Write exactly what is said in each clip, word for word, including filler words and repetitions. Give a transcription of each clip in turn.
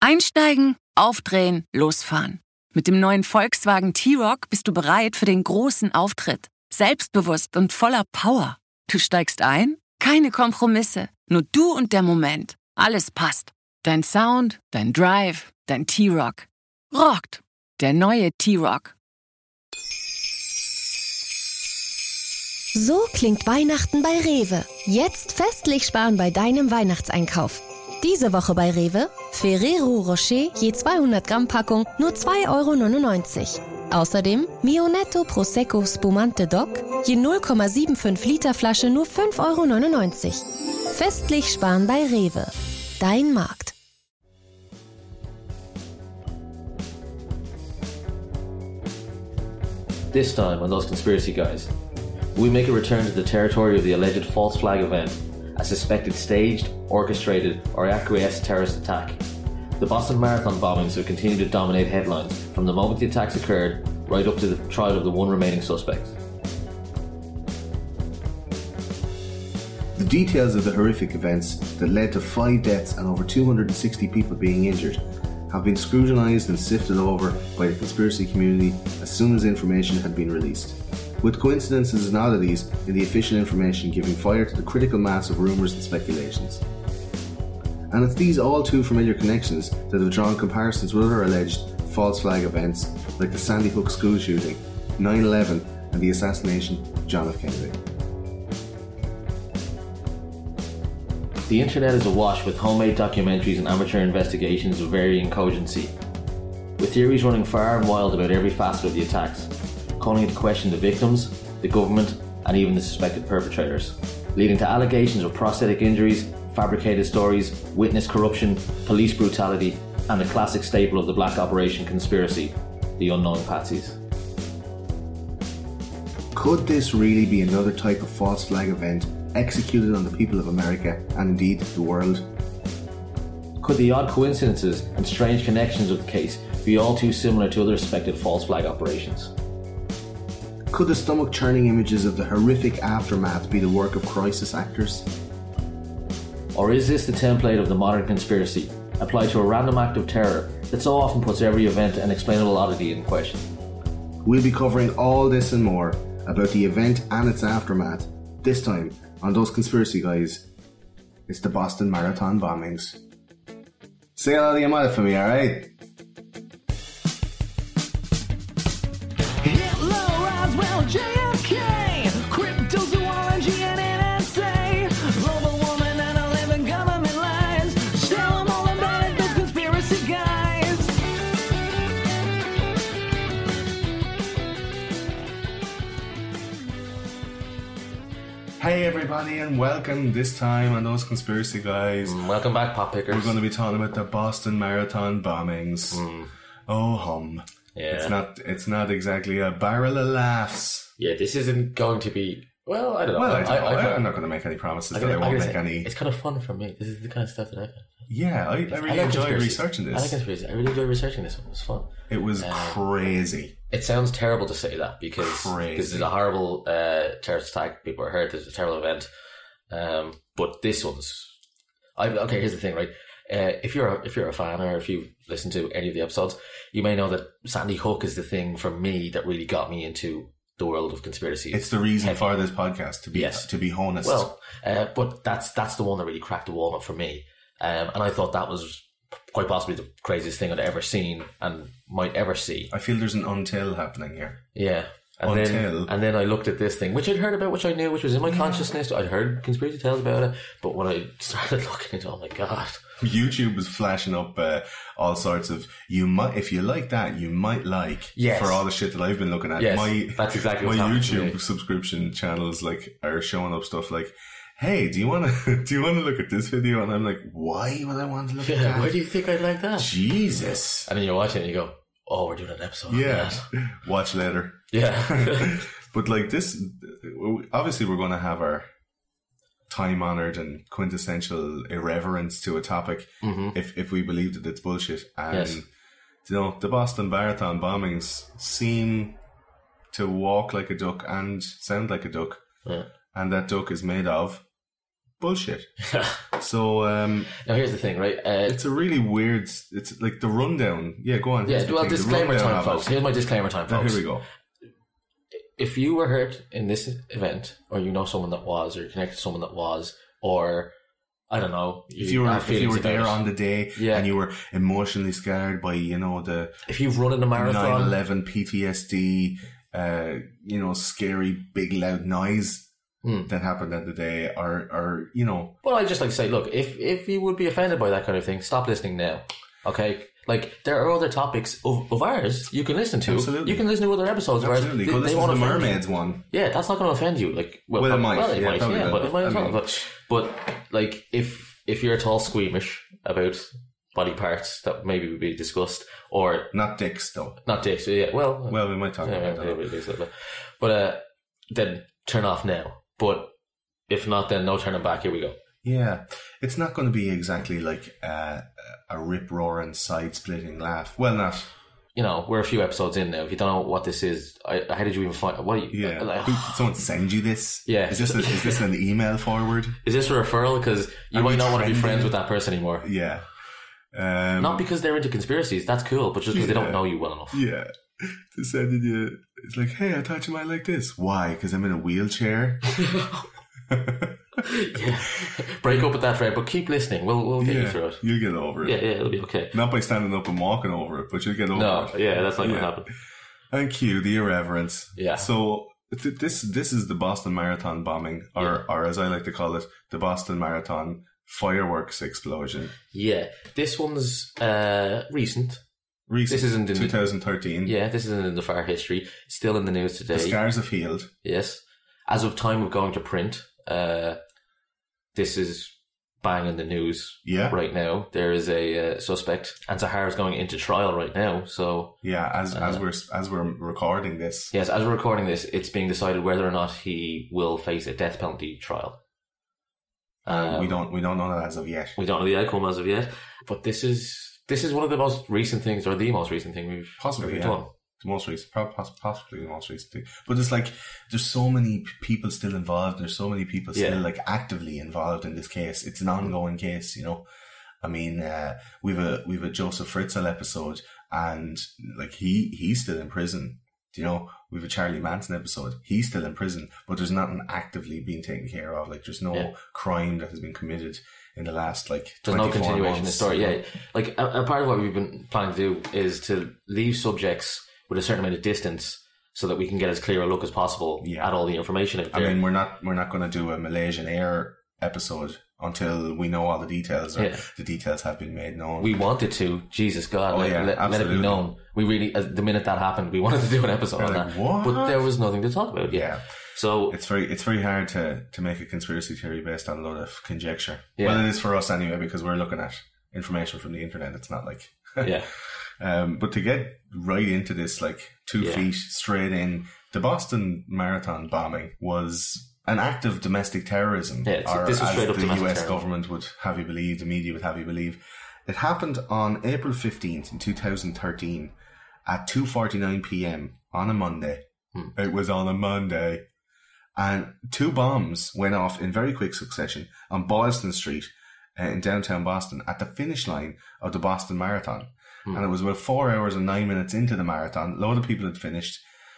Einsteigen, aufdrehen, losfahren. Mit dem neuen Volkswagen T-Roc bist du bereit für den großen Auftritt. Selbstbewusst und voller Power. Du steigst ein? Keine Kompromisse. Nur du und der Moment. Alles passt. Dein Sound, dein Drive, dein T-Roc. Rockt. Der neue T-Roc. So klingt Weihnachten bei Rewe. Jetzt festlich sparen bei deinem Weihnachtseinkauf. Diese Woche bei Rewe Ferrero Rocher je zweihundert Gramm Packung nur zwei Euro neunundneunzig. Außerdem Mio Netto Prosecco Spumante Doc je null Komma fünfundsiebzig Liter Flasche nur fünf Euro neunundneunzig. Festlich sparen bei Rewe. Dein Markt. This time on Those Conspiracy Guys, we make a return to the territory of the alleged false flag event, a suspected staged, orchestrated or acquiesced terrorist attack. The Boston Marathon bombings have continued to dominate headlines from the moment the attacks occurred right up to the trial of the one remaining suspect. The details of the horrific events that led to five deaths and over two hundred sixty people being injured have been scrutinised and sifted over by the conspiracy community as soon as information had been released, with coincidences and oddities in the official information giving fire to the critical mass of rumours and speculations. And it's these all too familiar connections that have drawn comparisons with other alleged false flag events like the Sandy Hook school shooting, nine eleven and the assassination of John F. Kennedy. The internet is awash with homemade documentaries and amateur investigations of varying cogency, with theories running far and wild about every facet of the attacks, calling into question the victims, the government and even the suspected perpetrators, leading to allegations of prosthetic injuries, fabricated stories, witness corruption, police brutality and the classic staple of the Black Operation conspiracy, the unknown patsies. Could this really be another type of false flag event executed on the people of America and indeed the world? Could the odd coincidences and strange connections of the case be all too similar to other suspected false flag operations? Could the stomach-churning images of the horrific aftermath be the work of crisis actors? Or is this the template of the modern conspiracy, applied to a random act of terror that so often puts every event and explainable oddity in question? We'll be covering all this and more about the event and its aftermath, this time on Those Conspiracy Guys. It's the Boston Marathon bombings. Say hello to your mother for me, alright? Hitler, Roswell, J F K, cryptozoology and N S A, global woman and eleven government lies. Tell them all about it, those conspiracy guys. Hey everybody and welcome this time on Those Conspiracy Guys. Mm, welcome back, Pop Pickers. We're going to be talking about the Boston Marathon bombings. Mm. Oh hum. Yeah. It's not it's not exactly a barrel of laughs. Yeah, this isn't going to be... Well, I don't know. Well, I don't I, know. I, I'm not going to make any promises I, that I, I, won't I make say, any... It's kind of fun for me. This is the kind of stuff that I've... Yeah, I, I really I like enjoy conspiracies. researching this. I like conspiracy. I really enjoy researching this one. It was fun. It was Um, crazy. It sounds terrible to say that because Crazy. this is a horrible uh, terrorist attack. People are hurt. It's a terrible event. Um, but this one's... I, okay, here's the thing, right? Uh, if you're a, if you're a fan or if you've listened to any of the episodes, you may know that Sandy Hook is the thing for me that really got me into the world of conspiracies. It's the reason Heavy. for this podcast, to be Yes. to be honest. Well, uh, but that's that's the one that really cracked the walnut for me. Um, and I thought that was quite possibly the craziest thing I'd ever seen and might ever see. I feel there's an until happening here. Yeah. And Until. then, and then I looked at this thing, which I'd heard about, which I knew, which was in my consciousness. I'd heard conspiracy tales about it, but when I started looking into it, oh my God. YouTube was flashing up uh, all sorts of, you might, if you like that, you might like, Yes. for all the shit that I've been looking at. Yes, my that's exactly my what's happened to YouTube me. subscription channels like are showing up stuff like, hey, do you want to do you want to look at this video? And I'm like, why would I want to look at Yeah, that? why do you think I'd like that? Jesus. And then you watch it and you go, oh, we're doing an episode Yeah. on that. Watch later. Yeah. But like this, obviously we're going to have our time-honoured and quintessential irreverence to a topic Mm-hmm. if, if we believe that it's bullshit. And, Yes. you know, the Boston Marathon bombings seem to walk like a duck and sound like a duck. Yeah. And that duck is made of bullshit. So um, now here's the thing, right? Uh, it's a really weird. It's like the rundown. Yeah, go on. yeah, Here's the well, thing, the disclaimer rundown time, of folks. it. Here's my disclaimer time, Now, folks. here we go. If you were hurt in this event, or you know someone that was, or you're connected to someone that was, or I don't know, If you were have if you feelings were about there it. on the day Yeah. and you were emotionally scarred by, you know, the if you've run in a nine marathon, eleven P T S D, uh, you know, scary big loud noise Hmm. that happened that the day, or or you know, well, I just like to say, look, if if you would be offended by that kind of thing, stop listening now. Okay, like there are other topics of, of ours you can listen to. Absolutely. You can listen to other episodes of ours. absolutely. They, Go they listen won't to the offend you. mermaids one. Yeah, that's not going to offend you. Like, well, Well, it prob- might. Well, it Yeah, might. probably Yeah, will. but it might as I well. mean- But, but like, if if you're at all squeamish about body parts that maybe would be discussed, or Not dicks though. not dicks, yeah, well, Well, we might talk yeah, about yeah, that. yeah, yeah, yeah. but uh, then turn off now. But if not, then no turning back. Here we go. Yeah, it's not going to be exactly like uh, a rip roaring side splitting laugh. Well, not. You know, we're a few episodes in now. If you don't know what this is, I, how did you even find? What? Are you, Yeah, like, Who- did someone send you this? Yeah. is this a, is this an email forward? is this a referral? Because you Are might we not want to be trending? friends with that person anymore. Yeah, um, Not because they're into conspiracies. That's cool, but just because they Yeah. don't know you well enough. yeah. They're sending you. It's like, hey, I thought you might like this. Why? Because I'm in a wheelchair. Yeah. Break up with that friend, but keep listening. We'll we'll get you Yeah, through it. you'll get over it. Yeah, yeah, it'll be okay. Not by standing up and walking over it, but you'll get over No, it. yeah, that's not going to Yeah. happen. And cue the irreverence. Yeah. So th- this this is the Boston Marathon bombing, or Yeah. or as I like to call it, the Boston Marathon fireworks explosion. Yeah, this one's uh, recent. Recent, This isn't in the- twenty thirteen. Yeah, this isn't in the far history. It's still in the news today. The scars have healed. Yes. As of time of going to print, uh, this is bang in the news Yeah, right now. There is a uh, suspect, and Sahar is going into trial right now. So, yeah. As as Uh, we're as we're recording this, yes, as we're recording this, it's being decided whether or not he will face a death penalty trial. uh, Um, we don't we don't know that as of yet. We don't know the outcome as of yet, but this is this is one of the most recent things, or the most recent thing we've Possibly, we've yeah. done. The most recent, prob- poss- possibly the most recent thing. But it's like there's so many p- people still involved. There's so many people still Yeah. like actively involved in this case. It's an ongoing case, you know. I mean, uh, we've a we've a Joseph Fritzl episode, and like he he's still in prison. Do you know? We've a Charlie Manson episode. He's still in prison, but there's nothing actively being taken care of. Like there's no Yeah. crime that has been committed in the last like There's no twenty-four continuation of the months, story. you know? Yeah, like a, a part of what we've been planning to do is to leave subjects with a certain amount of distance, so that we can get as clear a look as possible Yeah. at all the information out I there. mean, we're not we're not going to do a Malaysian Air episode until we know all the details, or Yeah. the details have been made known. we wanted to, Jesus God, Oh, let, yeah, let, let it be absolutely. known. We really, as the minute that happened, we wanted to do an episode We're on like, that, what? but there was nothing to talk about. Yeah, yeah, so it's very it's very hard to to make a conspiracy theory based on a lot of conjecture. Yeah. Well, it is for us anyway, because we're looking at information from the internet. It's not like yeah, Um, but to get right into this, like two Yeah. feet straight in, the Boston Marathon bombing was an act of domestic terrorism, Yeah, it's- or this was as straight up the domestic U S terrorism. government would have you believe, the media would have you believe. It happened on April fifteenth in two thousand thirteen at two forty-nine p.m. on a Monday. Hmm. It was on a Monday. And two bombs went off in very quick succession on Boylston Street uh, in downtown Boston at the finish line of the Boston Marathon. Hmm. And it was about four hours and nine minutes into the marathon. A load of people had finished.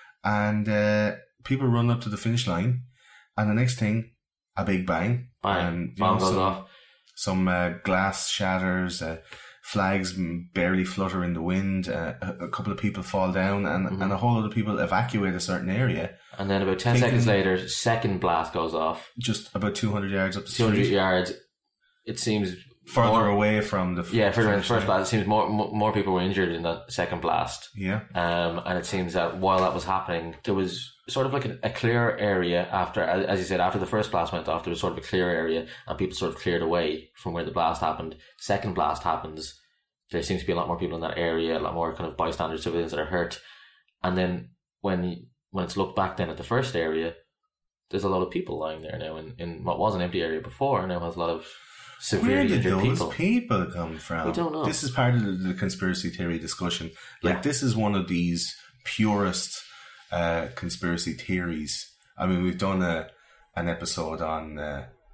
And uh, people run up to the finish line. And the next thing, a big bang. bang, And, you bomb know, goes some, off. Some uh, glass shatters, uh, flags barely flutter in the wind, uh, a, a couple of people fall down, and, Mhm. and a whole lot of people evacuate a certain area, And then about ten Thinking- seconds later, second blast goes off. just about two hundred yards up the two hundred street, yards. It seems further more, away from the f- Yeah, further in the finish first line. blast. It seems more, more more people were injured in that second blast. Yeah, Um, and it seems that while that was happening, there was sort of like a, a clear area after, as you said, after the first blast went off, there was sort of a clear area and people sort of cleared away from where the blast happened. Second blast happens. There seems to be a lot more people in that area, a lot more kind of bystander civilians that are hurt. And then when, when it's looked back then at the first area, there's a lot of people lying there now in, in what was an empty area before, and now has a lot of where severely did injured those people. people. come from? We don't know. This is part of the, the conspiracy theory discussion. Like Yeah. this is one of these purest uh, conspiracy theories. I mean, we've done a an episode on uh,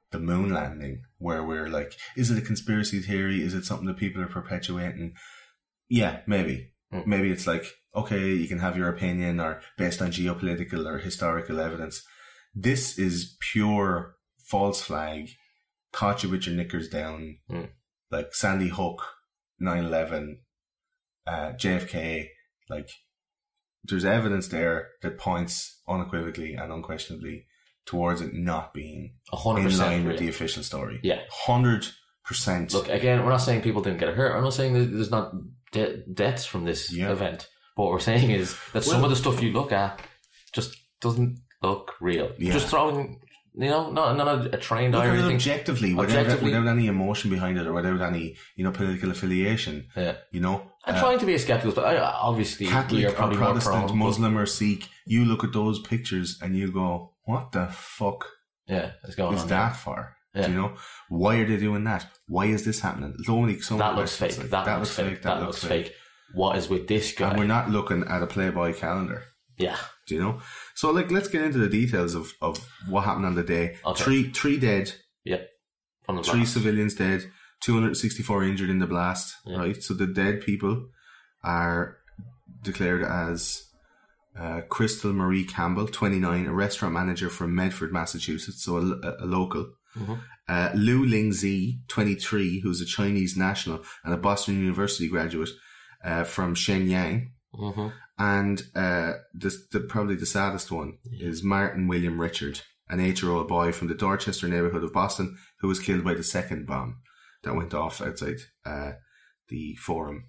the moon landing, where we're like, is it a conspiracy theory? Is it something that people are perpetuating? Yeah, maybe. Mm. Maybe it's like, okay, you can have your opinion or based on geopolitical or historical evidence. This is pure false flag, caught you with your knickers down, mm. like Sandy Hook, nine eleven, uh, J F K. Like, there's evidence there that points unequivocally and unquestionably towards it not being one hundred percent in line real. with the official story. Yeah. one hundred percent. Look, again, we're not saying people didn't get hurt. I'm not saying that there's not de- deaths from this Yeah. event. But what we're saying is that Well- some of the stuff you look at just doesn't look real. Yeah. Just throwing, you know, not, not a, a trained eye Look or at it anything. objectively, without, Objectively. without any emotion behind it or without any, you know, political affiliation. Yeah. You know? I'm Uh, trying to be a skeptical, but I, obviously Catholic you're or probably more Protestant, prone. but- Muslim or Sikh, you look at those pictures and you go, what the fuck Yeah, it's going is on. that for? Yeah. Do you know? Why are they doing that? Why is this happening? There's only so That many looks fake. questions That, like, looks fake. That, looks fake. What is with this guy? And we're not looking at a Playboy calendar. Yeah. Do you know? So, like, let's get into the details of, of what happened on the day. Okay. Three three dead, Yep. From the three blast. civilians dead, two hundred sixty-four injured in the blast, Yeah. right? So the dead people are declared as uh, Crystal Marie Campbell, twenty-nine, a restaurant manager from Medford, Massachusetts, so a, a local. Mm-hmm. Uh, Liu Lingzi, twenty-three, who's a Chinese national and a Boston University graduate uh, from Shenyang. Mm-hmm. And uh, this, the, probably the saddest one Yeah. is Martin William Richard, an eight-year-old boy from the Dorchester neighborhood of Boston who was killed by the second bomb that went off outside uh, the Forum.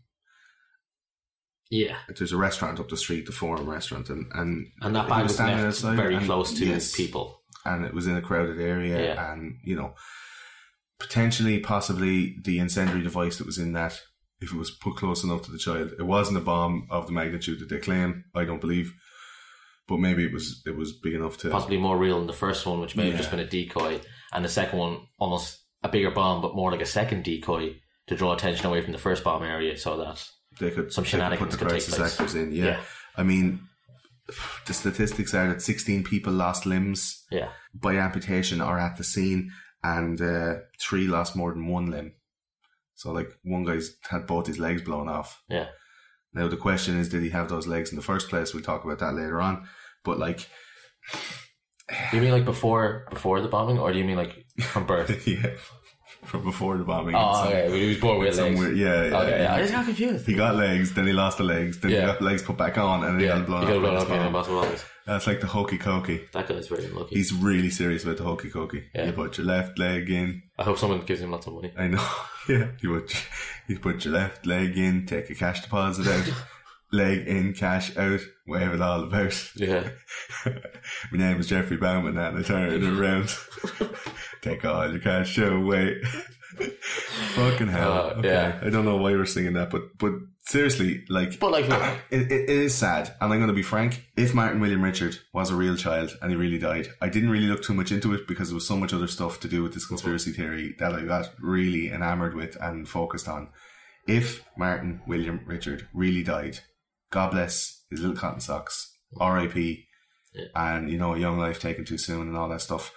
Yeah. There's a restaurant up the street, the Forum restaurant, and and, And that he bag was standing left outside very and- close to yes, people. and it was in a crowded area, Yeah. and you know, potentially, possibly the incendiary device that was in that, if it was put close enough to the child, it wasn't a bomb of the magnitude that they claim. I don't believe, but maybe it was it was big enough to Possibly more real than the first one, which may have Yeah. just been a decoy, and the second one almost a bigger bomb, but more like a second decoy to draw attention away from the first bomb area, so that they could some they could shenanigans put the could take crisis place. actors in. Yeah. Yeah. I mean, the statistics are that sixteen people lost limbs yeah, by amputation or at the scene, and uh, three lost more than one limb. So, like, one guy's had both his legs blown off. yeah. Now, the question is, did he have those legs in the first place? We'll talk about that later on. But, like, Do you mean like before before the bombing, or do you mean like from birth? yeah, from before the bombing. Oh, Some- okay. He was born with legs. somewhere- yeah, yeah, Okay, yeah. I yeah. just got confused. He got legs, then he lost the legs, then Yeah. he got legs put back on, and then Yeah, he got blown you off. got blown by up the in bomb. impossible. That's like the hokey cokey. That guy's very unlucky. He's really serious about the hokey cokey. Yeah. You put your left leg in. I hope someone gives him lots of money. I know. Yeah. You put you put your left leg in, take a cash deposit out, leg in, cash out, wave it all about. Yeah. My name is Jeffrey Bauman, and I turn it around. Take all your cash away. Fucking hell. Uh, okay. yeah. I don't know why we're singing that, but but seriously, like, But like, look, it, it, it is sad, and I'm going to be frank. If Martin William Richard was a real child and he really died, I didn't really look too much into it because there was so much other stuff to do with this conspiracy theory that I got really enamored with and focused on. If Martin William Richard really died, God bless his little cotton socks, R I P, Yeah. and, you know, a young life taken too soon and all that stuff.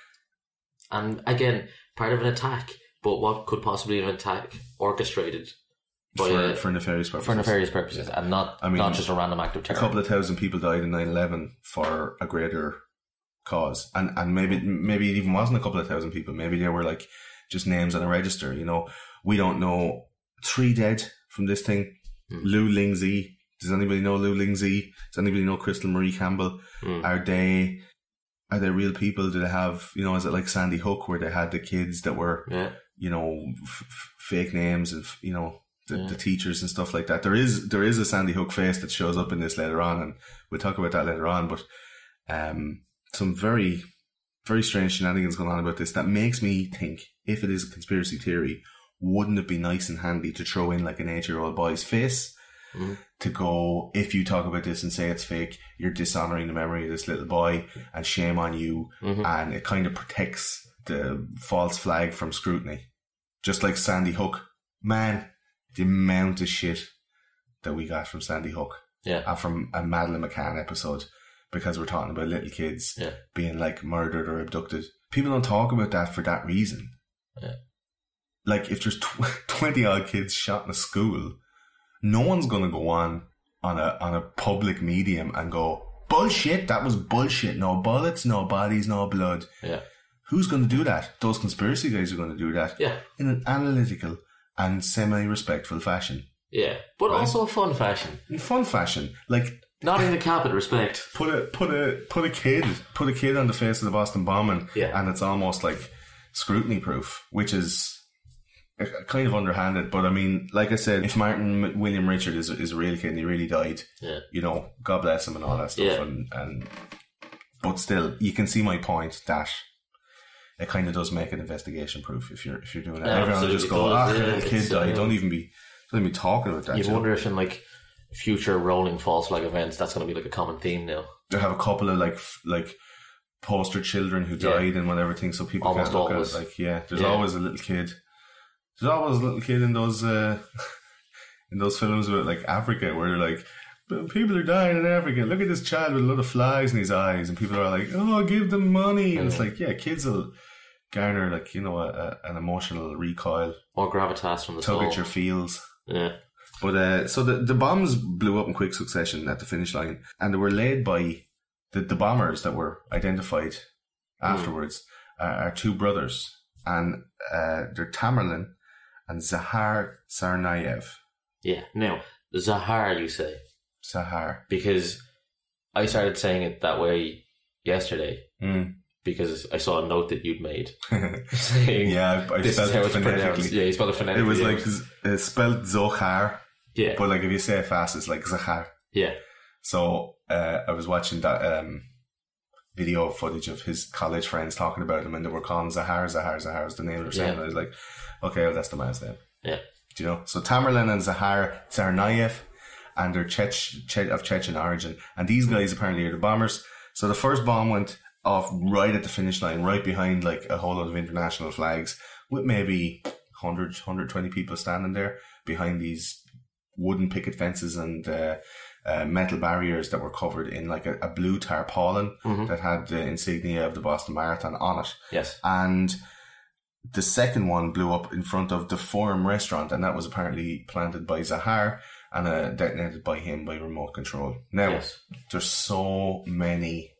and again, part of an attack, but what could possibly be an attack orchestrated by For, a, for nefarious purposes. for nefarious purposes, and not I mean, not just a random act of A terror. couple of thousand people died in nine eleven for a greater cause, and and maybe maybe it even wasn't a couple of thousand people. Maybe they were like just names on a register. You know, we don't know. Three dead from this thing. Mm. Liu Lingzi. Does anybody know Liu Lingzi? Does anybody know Crystal Marie Campbell? Mm. Are they are they real people? Do they have, you know? Is it like Sandy Hook where they had the kids that were, Yeah, you know, f- f- fake names and, you know, the, Yeah. the teachers and stuff like that. There is there is a Sandy Hook face that shows up in this later on, and we'll talk about that later on. But um, some very, very strange shenanigans going on about this that makes me think, if it is a conspiracy theory, wouldn't it be nice and handy to throw in like an eight-year-old boy's face Mhm. to go, if you talk about this and say it's fake, you're dishonoring the memory of this little boy, and shame on you. Mhm. And it kind of protects the false flag from scrutiny. Just like Sandy Hook. Man, the amount of shit that we got from Sandy Hook yeah, and from a Madeleine McCann episode, because we're talking about little kids yeah. being like murdered or abducted. people don't talk about that for that reason. Yeah. Like, if there's twenty odd kids shot in a school, no one's going to go on on a on a public medium and go, bullshit, that was bullshit. No bullets, no bodies, no blood. Yeah. Who's going to do that? Those conspiracy guys are going to do that. Yeah. In an analytical and semi-respectful fashion. Yeah. But Right. also a fun fashion. In fun fashion. Like, Not in the capital respect. put a put a put a kid put a kid on the face of the Boston bombing, Yeah. and it's almost like scrutiny proof, which is kind of underhanded. But I mean, like I said, if Martin William Richard is is a real kid and he really died, Yeah. you know, God bless him and all that stuff. Yeah. And, and but still, you can see my point that it kind of does make an investigation proof if you're if you're doing it. Yeah, Everyone will just go, absolutely ah, does, yeah, the kid it's, died. um, Don't even be don't even be talking about that. You you know? wonder if in like future rolling false flag events, that's going to be like a common theme now. They have a couple of like f- like poster children who Yeah. died and whatever thing, so people Almost can't look always. at it. Like, yeah, there's Yeah. always a little kid. There's always a little kid in those uh, in those films about like Africa where they're like, "But people are dying in Africa. Look at this child with a lot of flies in his eyes," and people are like, "Oh, give them money." And it's like, yeah, kids will garner like you know a, a, an emotional recoil, More gravitas from the tug soul. at your feels. Yeah. But uh, so the the bombs blew up in quick succession at the finish line, and they were laid by the, the bombers that were identified afterwards uh, are two brothers, and uh, they're Tamerlan and Zahar Tsarnaev. Yeah. Now, Zahar, you say, Zahar. because I started saying it that way yesterday Mm. because I saw a note that you'd made saying, Yeah, I, I this is spelled how it it's pronounced. phonetically. Yeah, you spelled it phonetically. It was yeah. like z- it's spelled Zohar, yeah, but like if you say it fast, it's like Zahar. yeah, So uh, I was watching that um, video footage of his college friends talking about him, and they were calling Zahar, Zahar, Zahar was the name they were saying. Yeah. And I was like, okay, well, that's the man's name. yeah, Do you know? So Tamerlan and Zahar Tsarnaev, and they're Chech, Che- of Chechen origin. And these guys apparently are the bombers. So the first bomb went off right at the finish line, right behind like a whole lot of international flags, with maybe one hundred, one hundred twenty people standing there behind these wooden picket fences and uh, uh, metal barriers that were covered in like a, a blue tarpaulin that had the insignia of the Boston Marathon on it. yes, And the second one blew up in front of the Forum restaurant, and that was apparently planted by Zahar and uh, detonated by him by remote control. Now, yes, there's so many,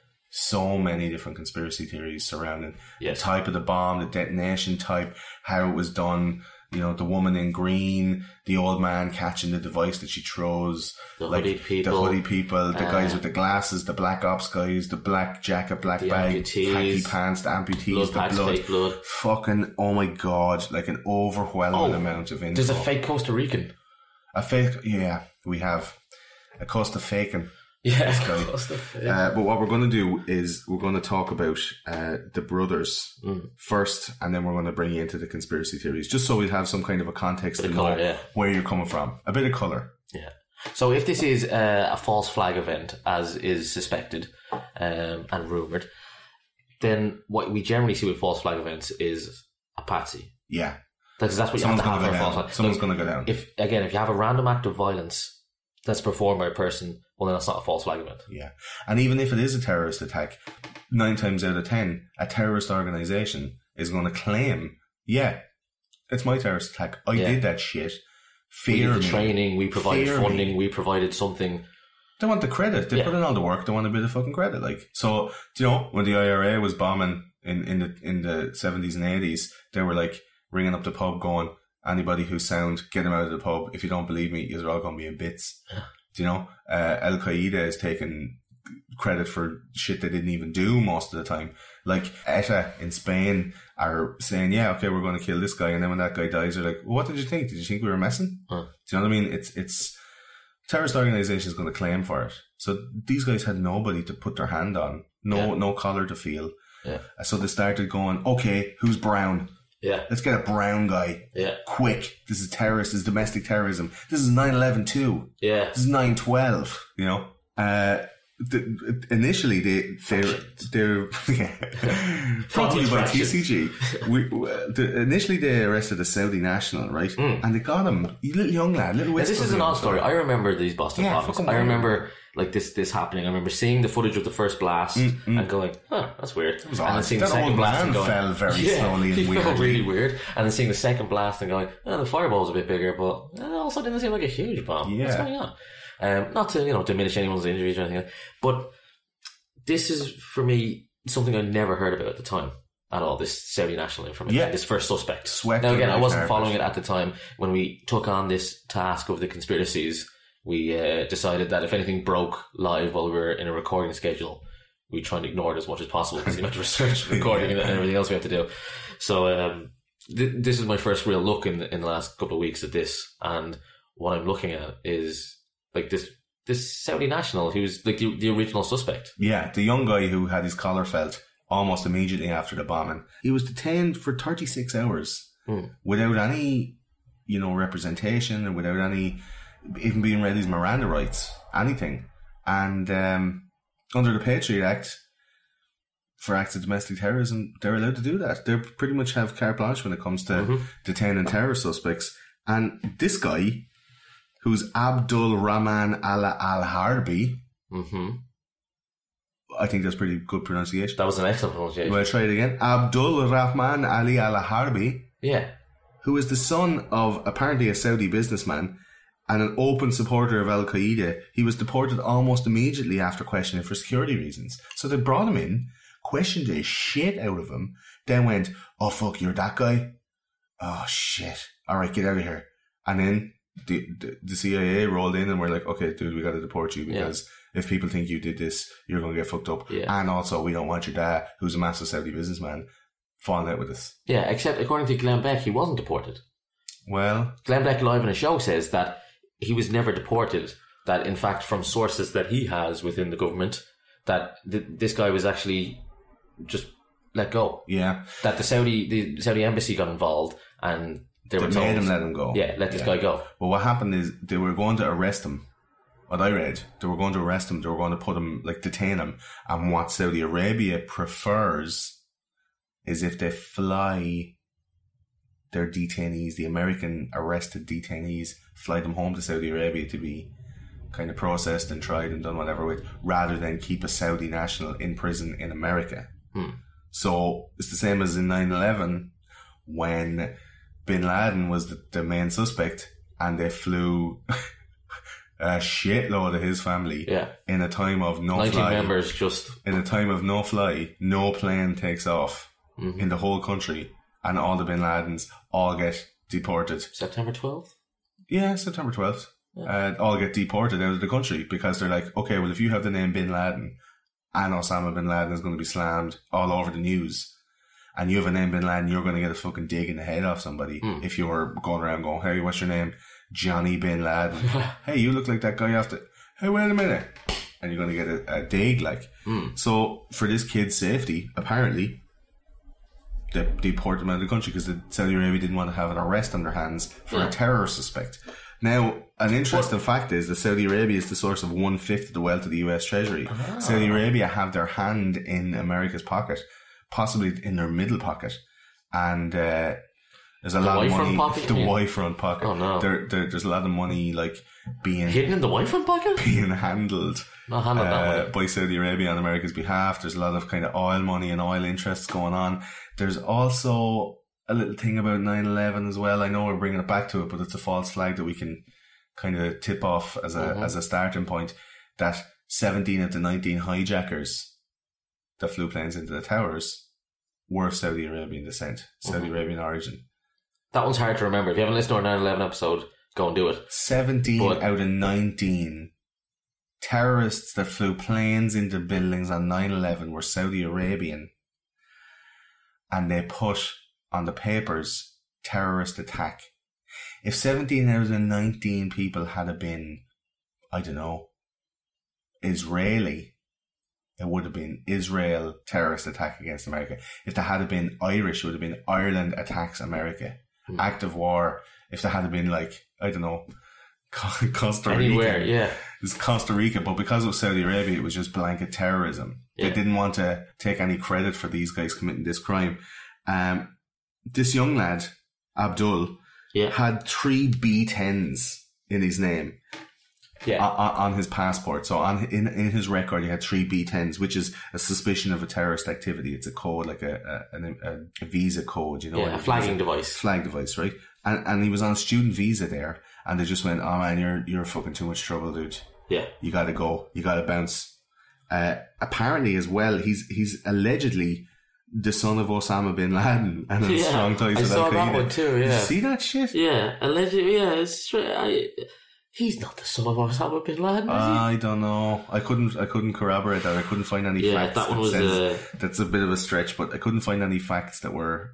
so many different conspiracy theories surrounding Yes. the type of the bomb, the detonation type, how it was done. You know, the woman in green, the old man catching the device that she throws, The like hooded people. the hoodie people, the Uh, guys with the glasses, the black ops guys, the black jacket, black The bag, amputees. khaki pants, the amputees, blood the packs, blood. fake blood. Fucking, oh my god, like an overwhelming Oh, amount of info. There's a fake Costa Rican. A fake, yeah, we have a Costa Faking. Yeah, guy. Costa Rican. Uh, but what we're going to do is we're going to talk about uh, the brothers Mm. first, and then we're going to bring you into the conspiracy theories, just so we have some kind of a context Bit to of colour, know yeah. where you're coming from. A bit of colour. Yeah. So if this is uh, a false flag event, as is suspected um, and rumoured, then what we generally see with false flag events is a patsy. Yeah. Because that's what Someone's you have going to to have go for a false down. flag. Someone's Like, going to go down. If again, if you have a random act of violence that's performed by a person, well, then that's not a false flag event. Yeah. And even if it is a terrorist attack, nine times out of ten, a terrorist organisation is going to claim, yeah, it's my terrorist attack. I Yeah. did that shit. We Fear did the me. training, we provided Fear me. funding, we provided something. They want the credit. They Yeah. put in all the work. They want a bit of fucking credit. Like, so, do you know, when the I R A was bombing in, in the in the seventies and eighties, they were like ringing up the pub going, anybody who's sound, get them out of the pub. If you don't believe me, you're all going to be in bits. Do you know? Uh, Al Qaeda is taking credit for shit they didn't even do most of the time. Like ETA in Spain are saying, yeah, okay, we're going to kill this guy. And then when that guy dies, they're like, well, what did you think? Did you think we were messing? Huh. Do you know what I mean? It's, it's, terrorist organization is going to claim for it. So these guys had nobody to put their hand on. No, Yeah. no collar to feel. Yeah. So they started going, okay, who's brown? Yeah. Let's get a brown guy. Yeah. Quick. This is terrorist. This is domestic terrorism. This is nine eleven too. Yeah. This is nine twelve, you know? Uh, the, initially they they're they're yeah, brought to you by T C G. We, the, initially they arrested a Saudi national, right? Mm. And they got him, a little young lad, little. Now, this is an odd story. I remember these Boston yeah, bombings. I remember like this this happening. I remember seeing the footage of the first blast mm, mm. and going, "Oh, that's weird." It was and odd. then seeing that the second old blast man and going, fell very yeah, slowly and he weirdly. felt really weird. And then seeing the second blast and going, "Oh, the fireball was a bit bigger," but it also didn't seem like a huge bomb. Yeah. What's going on? Um, not to you know diminish anyone's injuries or anything, but this is for me something I never heard about at the time at all. This Saudi national information, yeah. this first suspect. Swept now again, I wasn't carpet. following it at the time when we took on this task of the conspiracies. We uh, decided that if anything broke live while we were in a recording schedule, we try and ignore it as much as possible because the amount of research, recording, and everything else we have to do. So um, th- this is my first real look in the, in the last couple of weeks at this, and what I'm looking at is like this this Saudi national who's like the, the original suspect. Yeah, the young guy who had his collar felt almost immediately after the bombing. He was detained for thirty-six hours hmm. without any, you know, representation and without any, even being read his Miranda rights, anything. And um, under the Patriot Act, for acts of domestic terrorism, they're allowed to do that. They pretty much have carte blanche when it comes to mm-hmm. detaining terror suspects. And this guy, who's Abdul Rahman Al Al Harbi, mm-hmm. I think that's pretty good pronunciation. That was an excellent pronunciation. Will I try it again? Abdul Rahman Ali Al Harbi, yeah, who is the son of apparently a Saudi businessman and an open supporter of Al Qaeda. He was deported almost immediately after questioning for security reasons. So they brought him in, questioned the shit out of him, then went, "Oh fuck, you're that guy? Oh shit! All right, get out of here." And then the the, the C I A rolled in and were like, "Okay, dude, we got to deport you because." Yeah. If people think you did this, you're going to get fucked up. Yeah. And also, we don't want your dad, who's a massive Saudi businessman, falling out with us. Yeah, except according to Glenn Beck, he wasn't deported. Well... Glenn Beck live in a show says that he was never deported. That, in fact, from sources that he has within the government, that th- this guy was actually just let go. Yeah. That the Saudi the Saudi embassy got involved and they, they were told... They made him let him go. Yeah, let this yeah. guy go. Well, what happened is they were going to arrest him. What I read, they were going to arrest him, they were going to put him, like detain him, and what Saudi Arabia prefers is if they fly their detainees, the American arrested detainees, fly them home to Saudi Arabia to be kind of processed and tried and done whatever with, rather than keep a Saudi national in prison in America. Hmm. So it's the same as in nine eleven when Bin Laden was the, the main suspect and they flew... a shitload of his family yeah. in a time of no nineteen fly. members just... In a time of no fly, no plane takes off mm-hmm. in the whole country and all the Bin Ladens all get deported. September twelfth? Yeah, September twelfth. Yeah. Uh, all get deported out of the country because they're like, okay, well, if you have the name Bin Laden and Osama Bin Laden is going to be slammed all over the news and you have a name Bin Laden, you're going to get a fucking dig in the head off somebody mm. if you were going around going, hey, what's your name? Johnny Bin Laden. Hey, you look like that guy off the... Hey, wait a minute. And you're going to get a, a dig, like. Mm. So, for this kid's safety, apparently, they deported him out of the country because the Saudi Arabia didn't want to have an arrest on their hands for yeah. a terror suspect. Now, an interesting what? fact is that Saudi Arabia is the source of one-fifth of the wealth of the U S Treasury. Ah. Saudi Arabia have their hand in America's pocket, possibly in their middle pocket. And... uh There's a the lot of money. Pocket, the yeah. Y-front pocket. Oh no! There, there, there's a lot of money like being hidden in the Y-front pocket, being handled, Not handled uh, that way. by Saudi Arabia on America's behalf. There's a lot of kind of oil money and oil interests going on. There's also a little thing about nine eleven as well. I know we're bringing it back to it, but it's a false flag that we can kind of tip off as a mm-hmm. as a starting point. That seventeen of the nineteen hijackers that flew planes into the towers were of Saudi Arabian descent, Saudi mm-hmm. Arabian origin. That one's hard to remember. If you haven't listened to our nine eleven episode, go and do it. seventeen but, out of nineteen terrorists that flew planes into buildings on nine eleven were Saudi Arabian. And they put on the papers, terrorist attack. If seventeen out of nineteen people had been, I don't know, Israeli, it would have been Israel terrorist attack against America. If there had been Irish, it would have been Ireland attacks America. Mm. Act of war. If there had been like, I don't know, Costa Rica. Anywhere, yeah. It's Costa Rica, but because it was Saudi Arabia, it was just blanket terrorism. Yeah. They didn't want to take any credit for these guys committing this crime. Um, this young lad, Abdul, yeah. had three B tens in his name. Yeah. On, on his passport. So on in, in his record, he had three B tens, which is a suspicion of a terrorist activity. It's a code, like a a, a, a visa code, you know. Yeah, a flagging device. Flag device, right? And and he was on a student visa there, and they just went, oh man, you're you're fucking too much trouble, dude. Yeah. You gotta go. You gotta bounce. Uh, apparently as well, he's he's allegedly the son of Osama bin Laden and has yeah, strong ties I with saw Al-Qaeda. that one too, yeah. Did you see that shit? Yeah, allegedly, yeah, it's straight, I... He's not the son of Osama bin Laden, is he? I don't know. I couldn't. I couldn't corroborate that. I couldn't find any yeah, facts. that one that was. says, Uh, that's a bit of a stretch, but I couldn't find any facts that were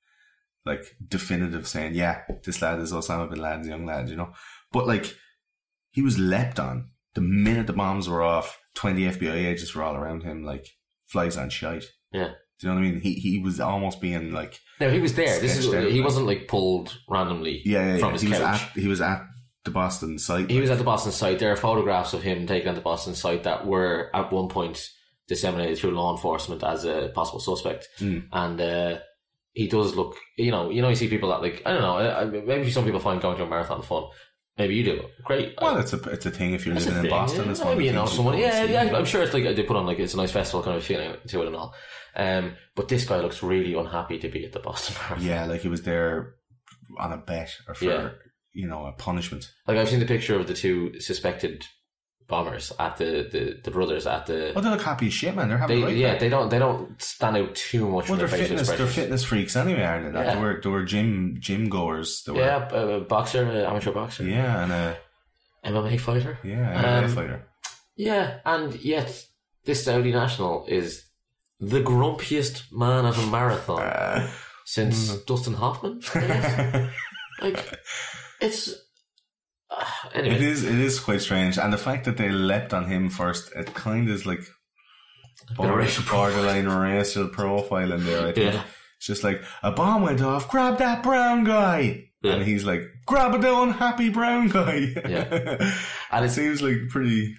like definitive, saying, "Yeah, this lad is Osama bin Laden's young lad." You know, but like he was leapt on the minute the bombs were off. Twenty F B I agents were all around him, like flies on shite. Yeah. Do you know what I mean? He he was almost being like. No, he was there. This is. out, He like, wasn't like pulled randomly. Yeah, yeah, from yeah. his he couch. was at. He was at. The Boston site. He was at the Boston site. There are photographs of him taken at the Boston site that were at one point disseminated through law enforcement as a possible suspect. Mm. And uh, he does look, you know, you know, you see people that like, I don't know, maybe some people find going to a marathon fun. Maybe you do. Great. Well, it's a it's a thing if you're It's living a in thing, Boston. yeah. It's one Maybe of you the know things someone. you go Yeah, and see. yeah. I'm sure it's like they put on like it's a nice festival kind of feeling to it and all. Um, but this guy looks really unhappy to be at the Boston Marathon. Yeah, like he was there on a bet or for. Yeah. You know, a punishment. Like I've seen the picture of the two suspected bombers at the, the, the brothers at the. Oh, they look happy as shit, man. They're having They, a great yeah, night. they don't they don't stand out too much. Well, from they're their facial fitness. They're expressions. fitness freaks anyway, aren't they? Yeah. They were they were gym gym goers. They were, Yeah, a boxer, a amateur boxer. yeah, and a M M A fighter. yeah, M M A Um, fighter. Yeah, and yet this Saudi national is the grumpiest man at a marathon Uh, since mm. Dustin Hoffman. I guess. Like it's uh, anyway. It is it is quite strange, and the fact that they leapt on him first, it kind of is like border, racial borderline racial profile in there. I think Yeah. it's just like a bomb went off, grab that brown guy, Yeah. and he's like, grab the unhappy brown guy. Yeah. And it seems like pretty,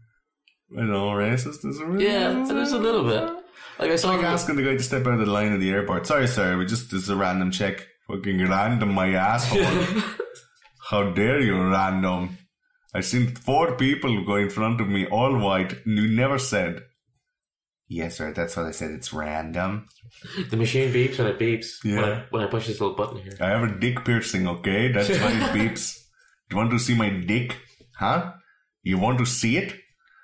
I don't know, racist. Is it really? Yeah, there's a little bit. Like I It's saw like him- asking the guy to step out of the line at the airport. Sorry, sir, we just this is a random check. Fucking random, my asshole. How dare you, random? I've seen four people go in front of me, all white, and you never said. Yes, sir, that's what I said. It's random. the machine beeps when it beeps. Yeah. When I, when I push this little button here. I have a dick piercing, okay? That's why it beeps. You want to see my dick? Huh? You want to see it?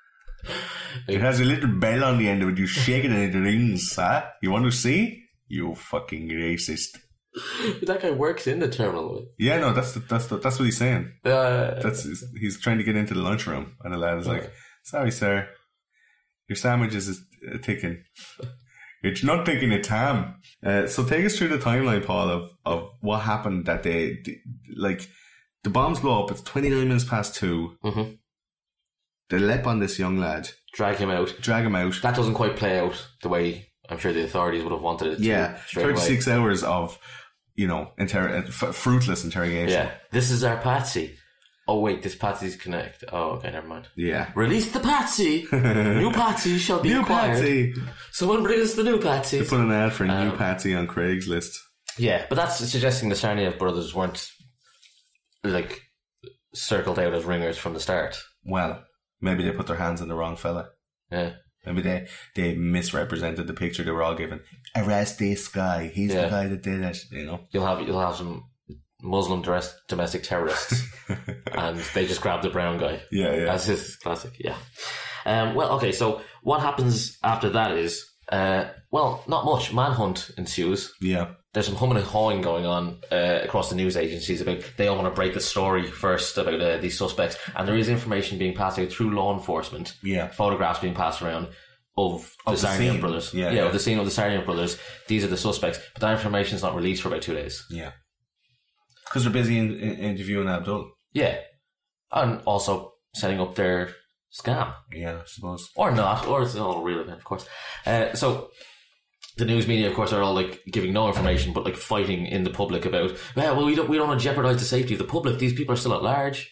It has a little bell on the end of it. You shake it and it rings, huh? You want to see? You fucking racist. That guy works in the terminal. Yeah, no, that's the, that's the, that's what he's saying. Uh, That's he's trying to get into the lunchroom, and the lad is like, "Sorry, sir, your sandwich is uh, ticking. It's not ticking, it's ham." Uh, so take us through the timeline, Paul, of, of what happened that day. D- Like the bombs blow up. It's twenty nine minutes past two. mm-hmm. They leap on this young lad, Drag him out. drag him out. That doesn't quite play out the way I'm sure the authorities would have wanted it to. Yeah, straight thirty away. six hours of you know inter- f- fruitless interrogation. Yeah, this is our Patsy. Oh wait, this Patsy's connect. Oh, okay, never mind. Yeah. Release the Patsy. New Patsy shall be New acquired. Patsy. Someone bring us the new Patsy. They put an ad for a new Um, Patsy on Craigslist. Yeah, but that's suggesting the Sarniev brothers weren't like circled out as ringers from the start. Well, maybe they put their hands on the wrong fella. Yeah. Maybe they, they misrepresented the picture they were all given. Arrest this guy. He's Yeah. the guy that did it, you know. You'll have you'll have some Muslim dress, domestic terrorists, and they just grab the brown guy. Yeah, yeah. That's his classic. Yeah. Um, well, okay. So what happens after that is, uh, well, not much. Manhunt ensues. Yeah. There's some humming and hawing going on uh, across the news agencies about they all want to break the story first about uh, these suspects, and there is information being passed out through law enforcement. Yeah. Photographs being passed around of the Of the Sarniev scene. brothers. Yeah, yeah, yeah. of the scene of the Sarniev brothers. These are the suspects, but that information is not released for about two days. Yeah. Because they're busy in, in, interviewing Abdul. Yeah, and also setting up their scam, Yeah, I suppose. or not, or it's all real event, of course. Uh, so. The news media, of course, are all like giving no information, but like fighting in the public about, well, well we don't we don't want to jeopardise the safety of the public. These people are still at large.